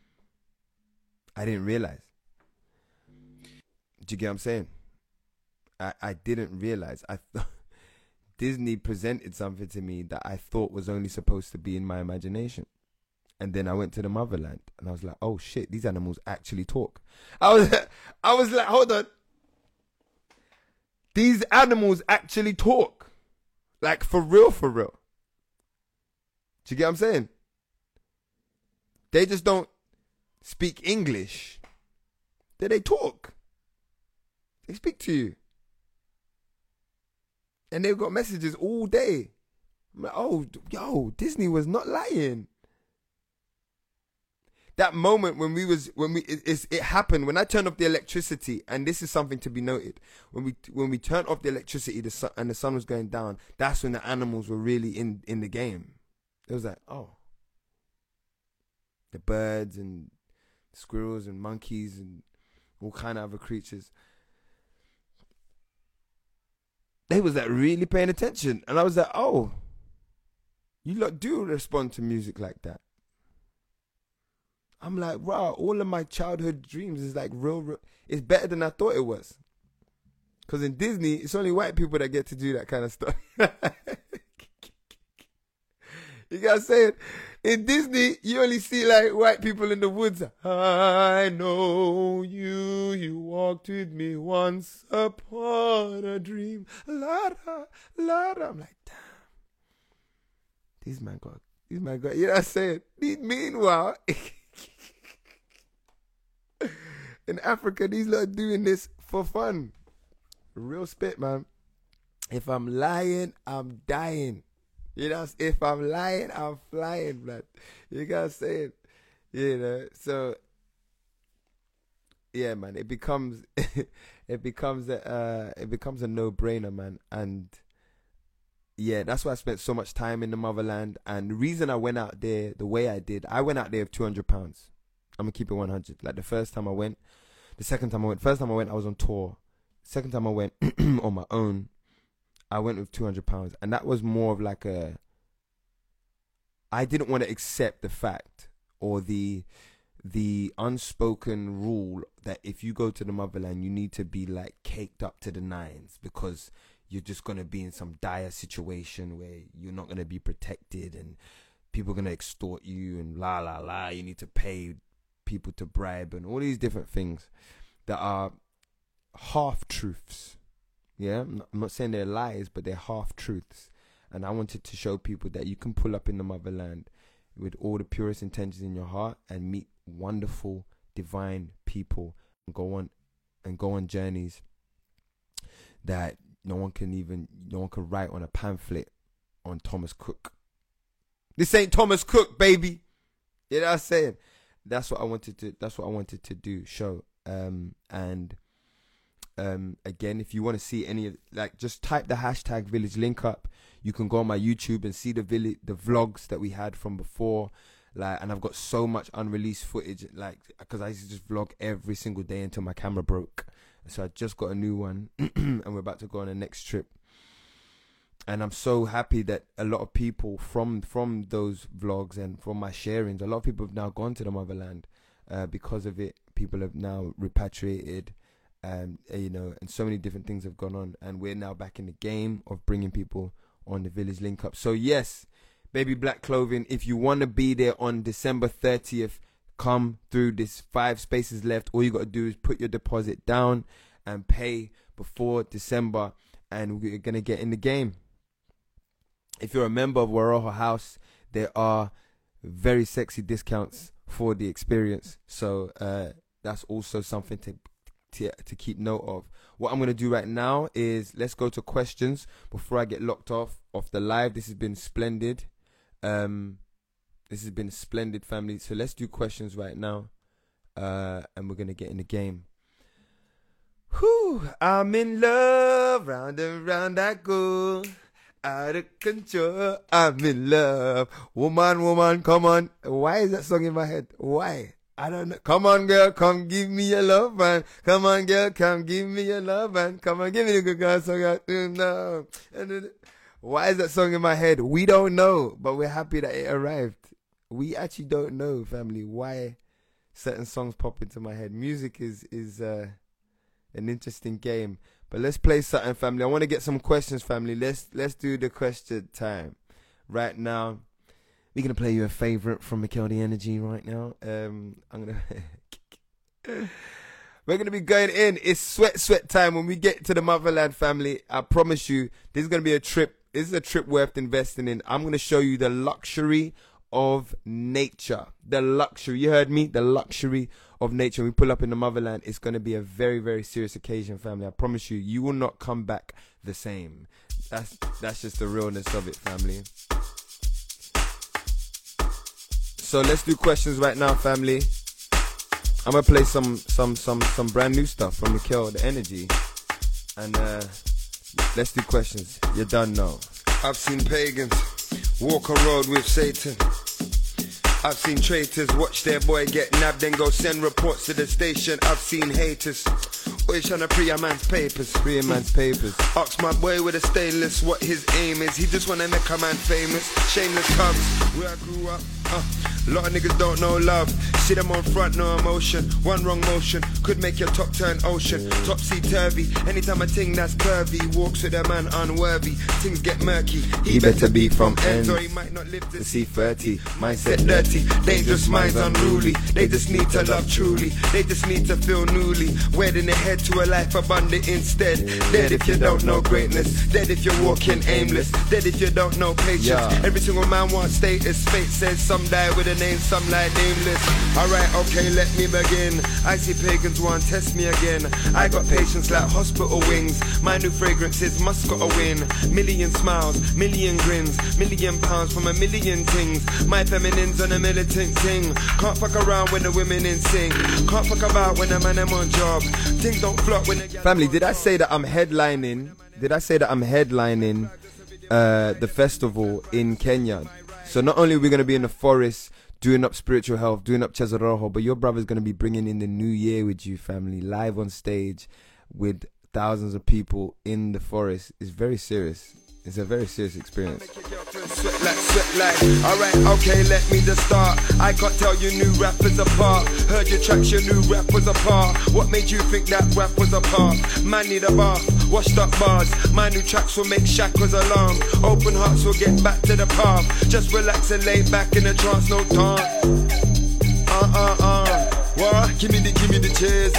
I didn't realize. Do you get what I'm saying? I, I didn't realize. I th- Disney presented something to me that I thought was only supposed to be in my imagination. And then I went to the motherland and I was like, oh shit, these animals actually talk. I was I was like, hold on. These animals actually talk. Like for real, for real. Do you get what I'm saying? They just don't speak English. They they talk. They speak to you. And they've got messages all day. I'm like, oh, yo, Disney was not lying. that moment when we was when we it, it, it happened when I turned off the electricity, and this is something to be noted. When we when we turned off the electricity, the sun, and the sun was going down, that's when the animals were really in in the game. It was like, oh, the birds and squirrels and monkeys and all kind of other creatures. They was like really paying attention, and I was like, oh, you lot do respond to music like that. I'm like, wow, all of my childhood dreams is like real, real, it's better than I thought it was. Because in Disney, it's only white people that get to do that kind of stuff. You gotta say it. In Disney, you only see like white people in the woods. I know you, you walked with me once upon a dream. La da, la da. I'm like, damn. These man got, these man got, you know what I'm saying? Meanwhile, in Africa, these lot are doing this for fun. Real spit, man. If I'm lying, I'm dying. You know, if I'm lying, I'm flying, man. You gotta say it. You know, so yeah, man. It becomes, it becomes a, uh, it becomes a no-brainer, man. And yeah, that's why I spent so much time in the motherland. And the reason I went out there the way I did, I went out there with two hundred pounds. I'm gonna keep it one hundred. Like the first time I went, the second time I went, first time I went, I was on tour. Second time I went on my own, I went with two hundred pounds. And that was more of like a, I didn't want to accept the fact or the, the unspoken rule that if you go to the motherland, you need to be like caked up to the nines because you're just going to be in some dire situation where you're not going to be protected and people are going to extort you and la, la, la. You need to pay people to bribe and all these different things that are half-truths. Yeah, I'm not, I'm not saying they're lies, but they're half-truths. And I wanted to show people that you can pull up in the motherland with all the purest intentions in your heart and meet wonderful, divine people and go on and go on journeys that no one can even, no one can write on a pamphlet on Thomas Cook. This ain't Thomas Cook, baby. You know what I'm saying? That's what I wanted to, that's what I wanted to do, show. Um, and um, again, if you want to see any of, like, just type the hashtag Village Link Up. You can go on my YouTube and see the village, the vlogs that we had from before. Like, and I've got so much unreleased footage, like, because I used to just vlog every single day until my camera broke. So I just got a new one, and we're about to go on the next trip. And I'm so happy that a lot of people from from those vlogs and from my sharings, a lot of people have now gone to the motherland uh, because of it. People have now repatriated, and uh, you know, and so many different things have gone on. And we're now back in the game of bringing people on the Village Link Up. So yes, Baby Black Clothing, if you want to be there on December thirtieth, come through. This five spaces left. All you got to do is put your deposit down and pay before December, and we're going to get in the game. If you're a member of Waroho House, there are very sexy discounts for the experience. So uh, that's also something to, to to keep note of. What I'm going to do right now is let's go to questions before I get locked off off the live. This has been splendid. Um, this has been splendid, family. So let's do questions right now, uh, and we're going to get in the game. Whew, I'm in love, round and round I go. Out of control, I'm in love. Woman, woman, come on. Why is that song in my head? Why? I don't know. Come on, girl, come give me your love, man. Come on, girl, come give me your love, man. Come on, give me the good girl song I do now. Why is that song in my head? We don't know, but we're happy that it arrived. We actually don't know, family, why certain songs pop into my head. Music is is uh, an interesting game. But let's play something, family. I want to get some questions, family. Let's let's do the question time. Right now, we're going to play you a favorite from Mikel the Energy right now. Um, I'm going to... We're going to be going in. It's sweat, sweat time when we get to the motherland, family. I promise you, this is going to be a trip. This is a trip worth investing in. I'm going to show you the luxury of nature. The luxury. You heard me? The luxury of nature. We pull up in the motherland. It's going to be a very, very serious occasion, family. I promise you, you will not come back the same. That's that's just the realness of it, family. So let's do questions right now, family. I'm gonna play some some some some brand new stuff from Mikhail, The Energy, and uh, let's do questions. You done know. I've seen pagans walk a road with Satan. I've seen traitors watch their boy get nabbed and go send reports to the station. I've seen haters always trying to free a man's papers. Free a man's papers. Ask my boy with a stainless what his aim is. He just wanna make a man famous. Shameless cubs, where I grew up. Uh, a lot of niggas don't know love. See them on front, no emotion. One wrong motion could make your top turn ocean. Topsy-turvy, anytime a ting that's curvy walks with a man unworthy, things get murky. He, he better, better be from ends, or he might not live to see thirty. Mindset dirty, dangerous minds unruly. They just need to love truly. They just need to feel newly wedding their head to a life abundant instead. Dead if you don't know greatness. Dead if you're walking aimless. Dead if you don't know patience. Yeah. Every single man wants status. Fate says some die with a name, some lie nameless. Alright, okay, let me begin. I see pagans want to test me again. I got patience like hospital wings. My new fragrance is must got a win. Million smiles, million grins, million pounds from a million things. My feminine's on a militant ting. Can't fuck around when the women in sing. Can't fuck about when a man am on job. Things don't flop when the family, did I say that I'm headlining? Did I say that I'm headlining uh, the festival in Kenya? So not only are we going to be in the forest doing up spiritual health, doing up Cheza Rojo, but your brother's going to be bringing in the new year with you, family, live on stage with thousands of people in the forest. It's very serious. It's a very serious experience. Sweat like, sweat like. Alright, okay, let me just start. I can't tell you new rappers apart. Heard your tracks, your new rap was apart. What made you think that rap was apart? Man need a bath, washed up bars. My new tracks will make shackles alarm. Open hearts will get back to the path. Just relax and lay back in a trance, no time. Uh uh uh. What? Give me the, give me the chairs.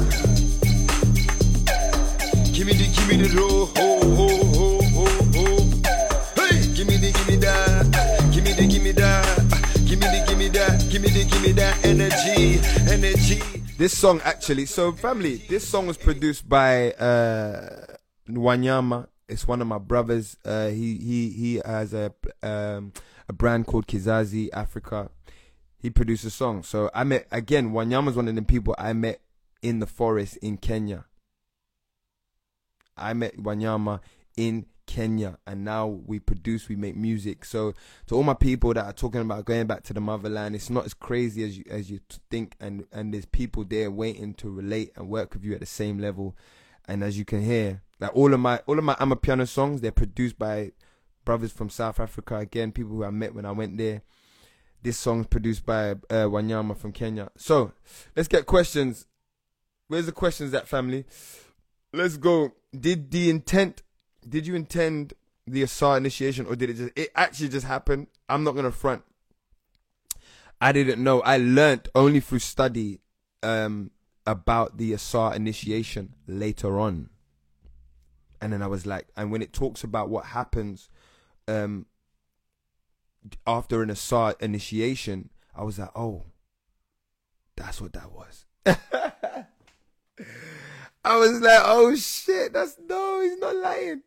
Give me the, give me the low. Ho ho ho. Give me the, give me that, give me the, give me that, give me the, give me that, give me the, give me that energy, energy. This song actually, so family, this song was produced by uh, Wanyama. It's one of my brothers. Uh, he he he has a um, a brand called Kizazi Africa. He produced a song. So I met again. Wanyama's one of the people I met in the forest in Kenya. I met Wanyama in Kenya, and now we produce, we make music. So to all my people that are talking about going back to the motherland, it's not as crazy as you as you think, and and there's people there waiting to relate and work with you at the same level. And as you can hear, like all of my all of my Amapiano songs, they're produced by brothers from South Africa. Again, people who I met when I went there. This song's produced by uh, Wanyama from Kenya. So let's get questions. Where's the questions at, family? Let's go. Did the intent Did you intend the Asar initiation, or did it just, it actually just happen? I'm not going to front. I didn't know. I learnt only through study um, about the Asar initiation later on. And then I was like, and when it talks about what happens um, after an Asar initiation, I was like, oh, that's what that was. I was like, oh shit, that's, no, he's not lying.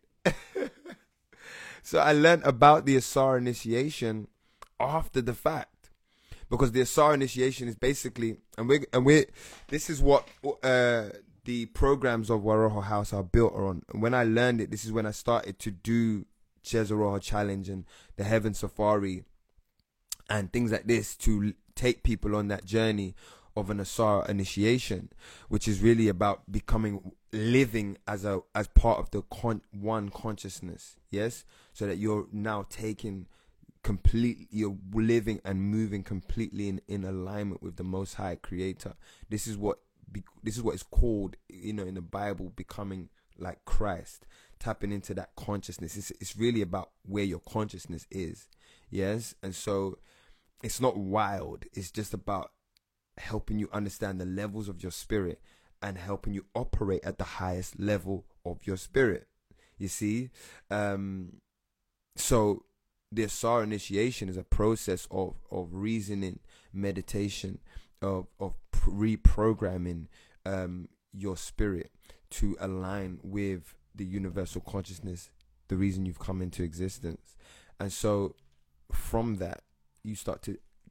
So I learned about the Asar initiation after the fact, because the Asar initiation is basically, and we and we, this is what uh, the programs of Waroho House are built on. And when I learned it, this is when I started to do Cheza Rojo Challenge and the Heaven Safari and things like this to take people on that journey of an Asar initiation, which is really about becoming, living as a as part of the con- one consciousness, yes, so that you're now taking completely, you're living and moving completely in, in alignment with the Most High Creator. This is what be, this is what is called, you know, in the Bible, becoming like Christ, tapping into that consciousness. It's it's really about where your consciousness is, yes, and so it's not wild. It's just about helping you understand the levels of your spirit and helping you operate at the highest level of your spirit. You see, um, so the Asar initiation is a process of of reasoning, meditation, of of reprogramming um, your spirit to align with the universal consciousness, the reason you've come into existence. And so from that, you start to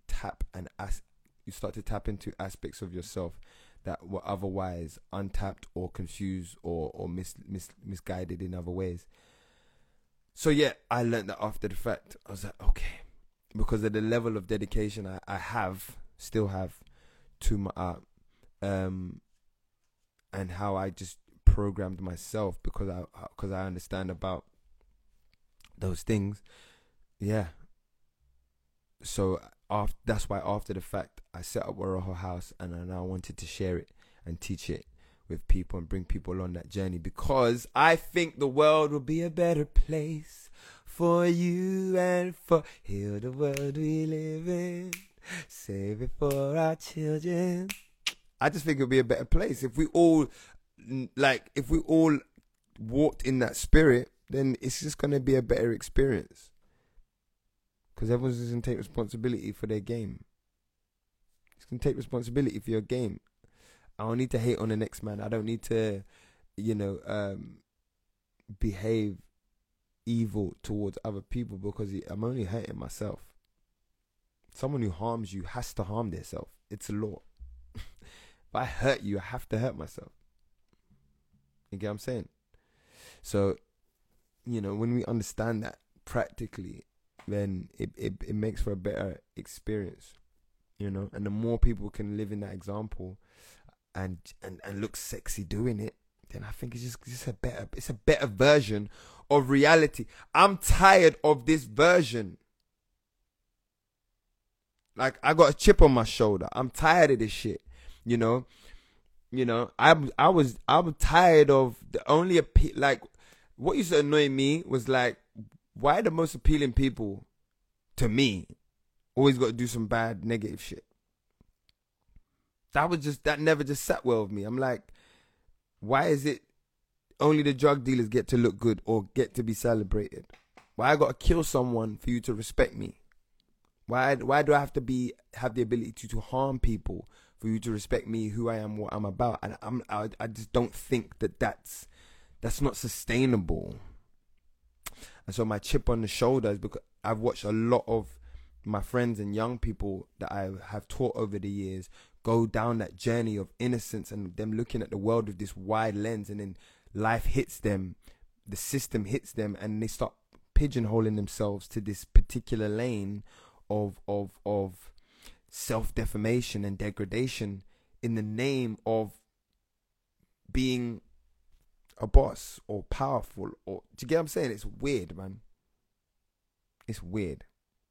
tap and as you start to tap into aspects of yourself that were otherwise untapped or confused or or mis, mis misguided in other ways. So yeah, I learned that after the fact. I was like, okay, because of the level of dedication I, I have, still have, to my art, um, and how I just programmed myself because I because I understand about those things. Yeah. So after, that's why after the fact I set up Waroho House, and I now wanted to share it and teach it with people and bring people on that journey, because I think the world will be a better place for you and for heal the world we live in, save it for our children. I just think it'll be a better place if we all like if we all walked in that spirit. Then it's just gonna be a better experience, because everyone's just gonna take responsibility for their game. It's gonna take responsibility for your game. I don't need to hate on the next man. I don't need to, you know, um, behave evil towards other people, because I'm only hurting myself. Someone who harms you has to harm themselves. It's a law. If I hurt you, I have to hurt myself. You get what I'm saying? So, you know, when we understand that practically, then it, it, it makes for a better experience, you know? And the more people can live in that example and and, and look sexy doing it, then I think it's just, just a better, it's a better version of reality. I'm tired of this version. Like, I got a chip on my shoulder. I'm tired of this shit, you know? You know, I, I was, I was tired of the only, appe- like, what used to annoy me was like, why the most appealing people to me always got to do some bad, negative shit? That was just, that never just sat well with me. I'm like, why is it only the drug dealers get to look good or get to be celebrated? Why I got to kill someone for you to respect me? Why why do I have to be have the ability to, to harm people for you to respect me, who I am, what I'm about? And I'm I, I just don't think that that's that's not sustainable. And so my chip on the shoulder is because I've watched a lot of my friends and young people that I have taught over the years go down that journey of innocence and them looking at the world with this wide lens, and then life hits them, the system hits them, and they start pigeonholing themselves to this particular lane of of of self-defamation and degradation in the name of being a boss or powerful. Or do you get what I'm saying? It's weird, man. It's weird.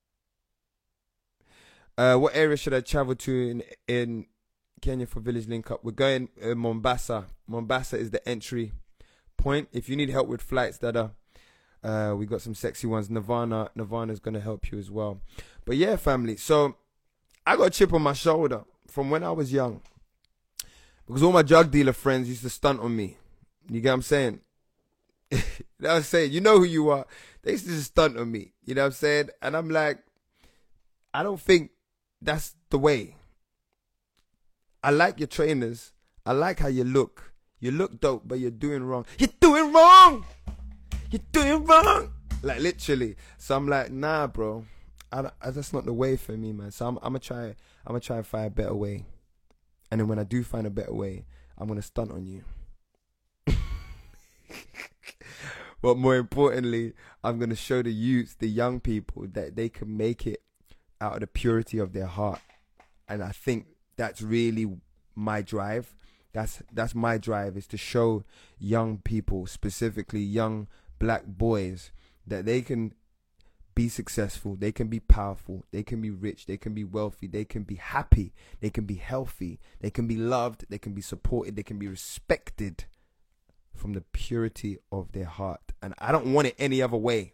Uh, what area should I travel to in in Kenya for Village Link Up? We're going uh, Mombasa. Mombasa is the entry point. If you need help with flights, Dada, uh, we got some sexy ones. Nirvana, Nirvana's gonna help you as well. But yeah, family. So I got a chip on my shoulder from when I was young, because all my drug dealer friends used to stunt on me. You get what I'm saying? You know what I'm saying? You know who you are. They used to just stunt on me. You know what I'm saying? And I'm like, I don't think that's the way. I like your trainers. I like how you look. You look dope, but you're doing wrong. You're doing wrong! You're doing wrong! Like, literally. So I'm like, nah, bro. I, I, that's not the way for me, man. So I'm, I'm gonna try. I'm gonna try and find a better way. And then when I do find a better way, I'm gonna stunt on you. But more importantly, I'm gonna show the youths, the young people, that they can make it out of the purity of their heart. And I think that's really my drive. That's that's my drive, is to show young people, specifically young black boys, that they can be successful, they can be powerful, they can be rich, they can be wealthy, they can be happy, they can be healthy, they can be loved, they can be supported, they can be respected from the purity of their heart. And I don't want it any other way.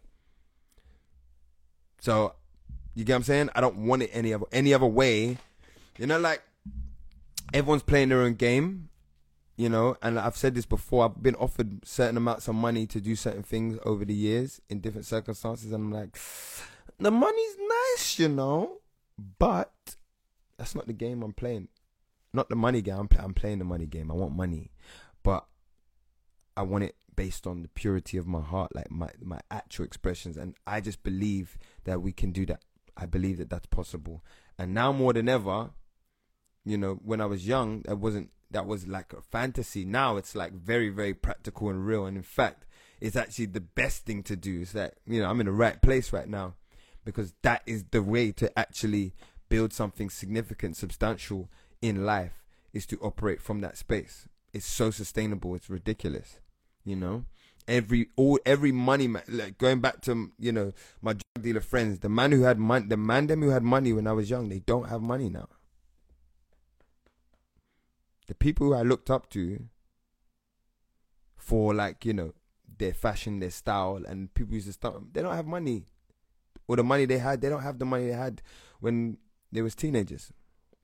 So, you get what I'm saying? I don't want it any other any other way. You know, like, everyone's playing their own game, you know, and I've said this before, I've been offered certain amounts of money to do certain things over the years in different circumstances, and I'm like, the money's nice, you know, but that's not the game I'm playing. Not the money game, I'm, play- I'm playing the money game. I want money, but I want it based on the purity of my heart, like my, my actual expressions, and I just believe that we can do that. I believe that that's possible. And now more than ever, you know, when I was young, that wasn't, that was like a fantasy. Now it's like very, very practical and real. And in fact, it's actually the best thing to do. Is that, you know, I'm in the right place right now, because that is the way to actually build something significant, substantial in life, is to operate from that space. It's so sustainable. It's ridiculous, you know. Every all every money man, like going back to, you know, my drug dealer friends, the man who had money, the man them who had money when I was young, they don't have money now. The people who I looked up to for, like, you know, their fashion, their style, and people used to start, they don't have money. Or the money they had, they don't have the money they had when they was teenagers.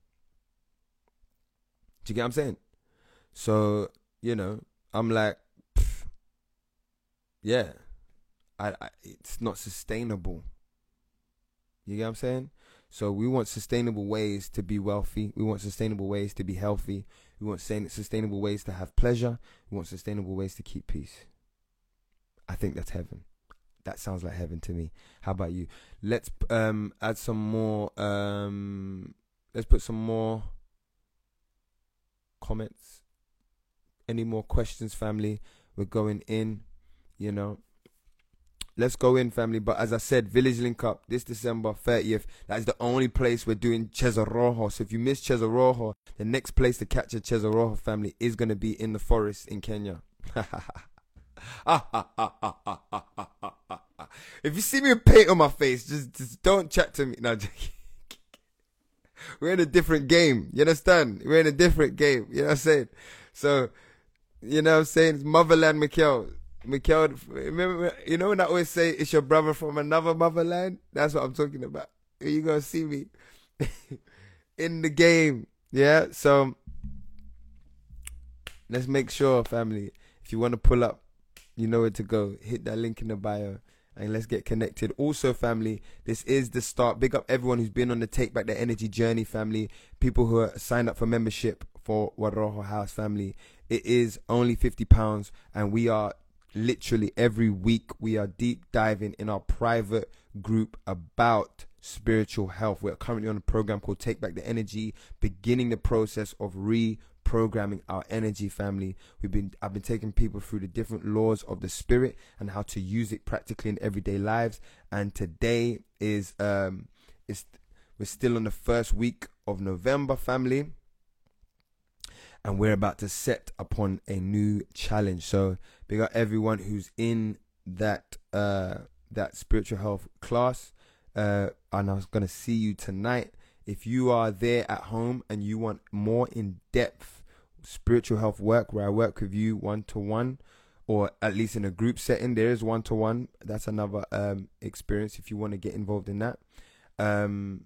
Do you get what I'm saying? So, you know, I'm like, pff, yeah, I, I, it's not sustainable. You get what I'm saying? So we want sustainable ways to be wealthy. We want sustainable ways to be healthy. We want sustainable ways to have pleasure. We want sustainable ways to keep peace. I think that's heaven. That sounds like heaven to me. How about you? Let's um, add some more. Um, let's put some more comments. Any more questions, family? We're going in, you know. Let's go in, family. But as I said, Village Link Up this December thirtieth. That is the only place we're doing Cheza Rojo. So if you miss Cheza Rojo, the next place to catch a Cheza Rojo, family, is going to be in the forest in Kenya. If you see me with paint on my face, just, just don't chat to me. No, we're in a different game. You understand? We're in a different game. You know what I'm saying? So, you know what I'm saying? It's Motherland Mikel. Mikel, remember, you know when I always say it's your brother from another motherland? That's what I'm talking about. You're going to see me in the game. Yeah? So, let's make sure, family, if you want to pull up, you know where to go. Hit that link in the bio and let's get connected. Also, family, this is the start. Big up everyone who's been on the Take Back Their Energy journey, family. People who are signed up for membership for Waroho House, family. It is only fifty pounds, and we are literally every week we are deep diving in our private group about spiritual health. We're currently on a program called Take Back the Energy, beginning the process of reprogramming our energy, family. We've been I've been taking people through the different laws of the spirit and how to use it practically in everyday lives. And today is um is we're still on the first week of November, family. And we're about to set upon a new challenge. So big up everyone who's in that uh, that spiritual health class. Uh, and I was going to see you tonight. If you are there at home and you want more in-depth spiritual health work, where I work with you one-to-one, or at least in a group setting, there is one-to-one. That's another um, experience if you want to get involved in that. Um,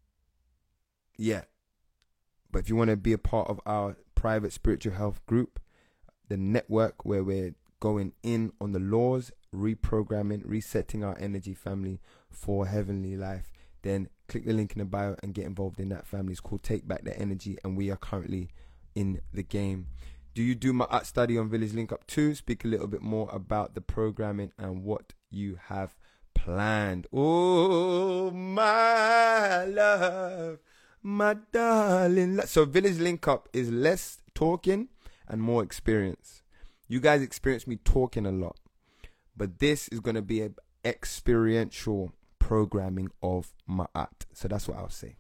yeah. But if you want to be a part of our private spiritual health group, the network where we're going in on the laws, reprogramming, resetting our energy, family, for heavenly life, then click the link in the bio and get involved in that, family. It's called Take Back the Energy, and we are currently in the game. Do you do my art study on Village Link Up too? Speak a little bit more about the programming and what you have planned. Oh, my love, my darling. So Village Link Up is less talking and more experience. You guys experience me talking a lot, but this is going to be an experiential programming of Ma'at. So that's what I'll say.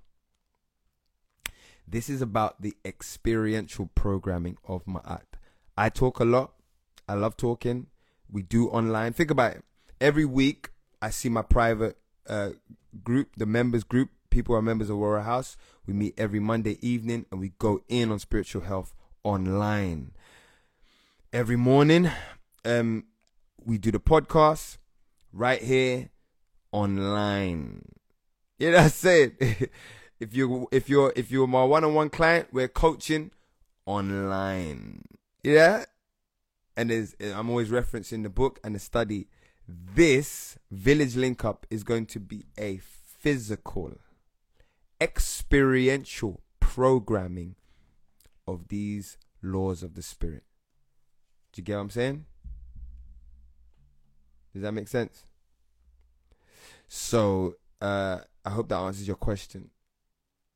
This is about the experiential programming of Ma'at. I talk a lot. I love talking. We do online. Think about it. Every week, I see my private uh, group, the members group. People who are members of Aurora House. We meet every Monday evening and we go in on spiritual health online. Every morning, um, we do the podcast right here online. You know what I'm saying? If you if you're if you're my one-on-one client, we're coaching online. Yeah? And there's, I'm always referencing the book and the study. This Village Link Up is going to be a physical, experiential programming of these laws of the spirit. Do you get what I'm saying? Does that make sense? So, uh, I hope that answers your question.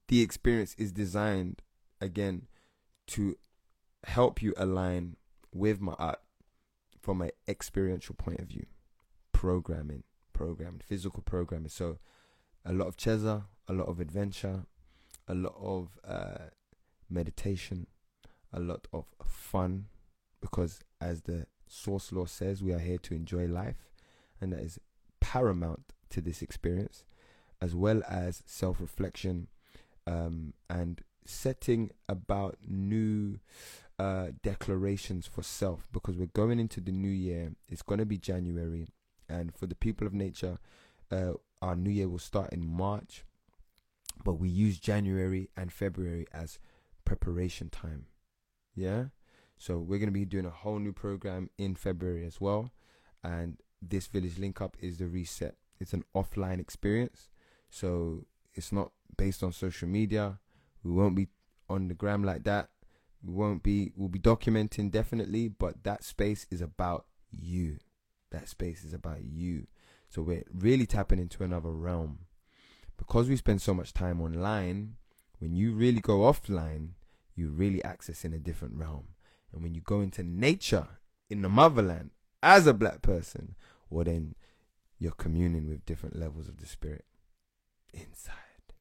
the experience is designed, again, to help you align with my art from an experiential point of view. Programming, programming, physical programming. So a lot of cheza, a lot of adventure, a lot of uh, meditation, a lot of fun, because as the source law says, we are here to enjoy life, and that is paramount to this experience, as well as self-reflection um, and setting about new uh, declarations for self, because we're going into the new year. It's going to be January, and for the people of nature, uh, our new year will start in March, but we use January and February as preparation time. Yeah, so we're going to be doing a whole new program in February as well, and this Village Link Up is the reset. It's an offline experience, so it's not based on social media. We won't be on the gram like that. We won't be, we'll be documenting definitely, but that space is about you. That space is about you. So we're really tapping into another realm. Because we spend so much time online, when you really go offline, you're really accessing a different realm. And when you go into nature in the motherland as a black person, well then you're communing with different levels of the spirit inside.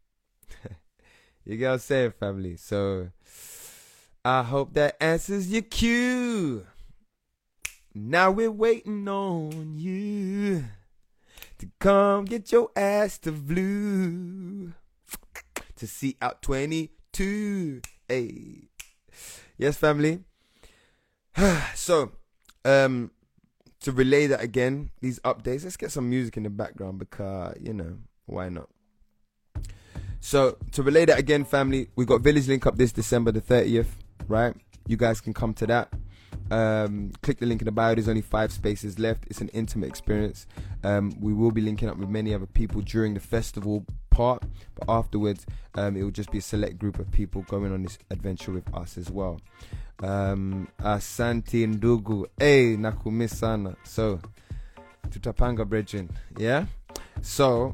You get what I'm saying, family? So I hope that answers your cue. Now we're waiting on you to come get your ass to Blue to see out twenty-two. Hey, yes, family. So, um, to relay that again, these updates. Let's get some music in the background because you know why not. So to relay that again, family, we got Village Link Up this December the thirtieth, right? You guys can come to that. Um, click the link in the bio. There's only five spaces left. It's an intimate experience. Um, we will be linking up with many other people during the festival part, but afterwards, um, it will just be a select group of people going on this adventure with us as well. Um, Asante Ndugu, hey, nakumisana. So, tutapanga brethren, yeah. So,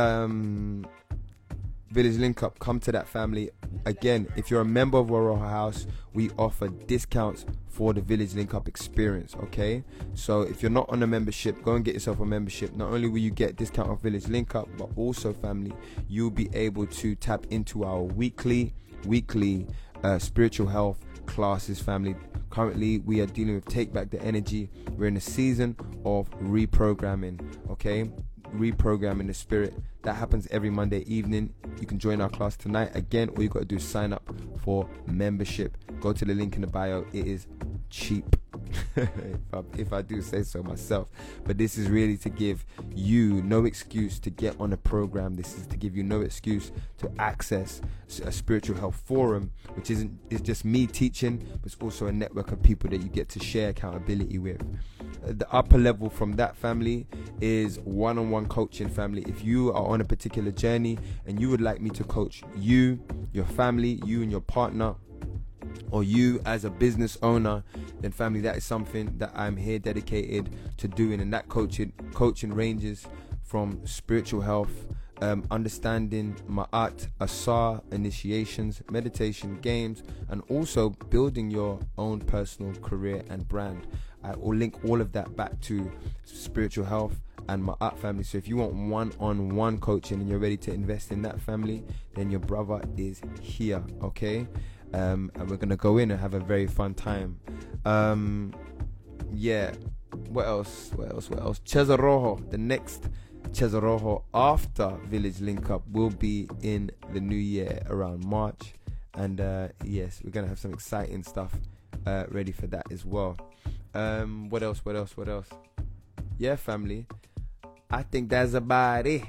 um. Village Link Up, come to that, family. Again, if you're a member of Waroha House, we offer discounts for the Village Link Up experience, okay? So if you're not on a membership, go and get yourself a membership. Not only will you get discount of Village Link Up, but also, family, you'll be able to tap into our weekly, weekly uh, spiritual health classes, family. Currently, we are dealing with Take Back the Energy. We're in a season of reprogramming, okay? Reprogramming the spirit. That happens every Monday evening. You can join our class tonight. Again, all you got to do is sign up for membership. Go to the link in the bio. It is cheap, if, I, if I do say so myself. But this is really to give you no excuse to get on a program. This is to give you no excuse to access a spiritual health forum, which isn't is just me teaching, but it's also a network of people that you get to share accountability with. The upper level from that, family, is one-on-one coaching, family. If you are on a particular journey and you would like me to coach you, your family, you and your partner, or you as a business owner, then family, that is something that I'm here dedicated to doing. And that coaching coaching ranges from spiritual health, um, understanding ma'at, asar, initiations, meditation, games, and also building your own personal career and brand. I will link all of that back to spiritual health and my art, family. So if you want one-on-one coaching and you're ready to invest in that, family, then your brother is here, okay? Um, and we're gonna go in and have a very fun time. Um, yeah. What else? What else? What else? Cheza Rojo. The next Cheza Rojo after Village Link Up will be in the new year around March, and uh, yes, we're gonna have some exciting stuff uh, ready for that as well. Um, what else? What else? What else? Yeah, family. I think that's about it.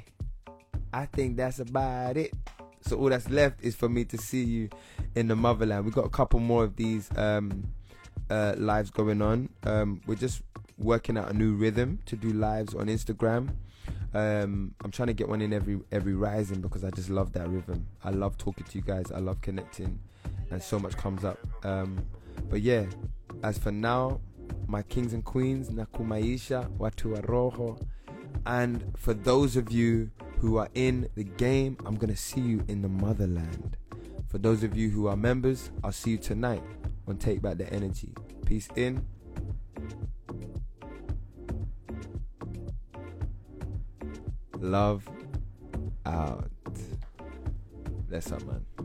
I think that's about it. So all that's left is for me to see you in the motherland. We've got a couple more of these um, uh, lives going on. Um, we're just working out a new rhythm to do lives on Instagram. Um, I'm trying to get one in every every rising because I just love that rhythm. I love talking to you guys. I love connecting, and so much comes up. Um, but yeah, as for now, my kings and queens, nakumaisha, watu wa roho. And for those of you who are in the game, I'm going to see you in the motherland. For those of you who are members, I'll see you tonight on Take Back the Energy. Peace in. Love out. Bless up, man.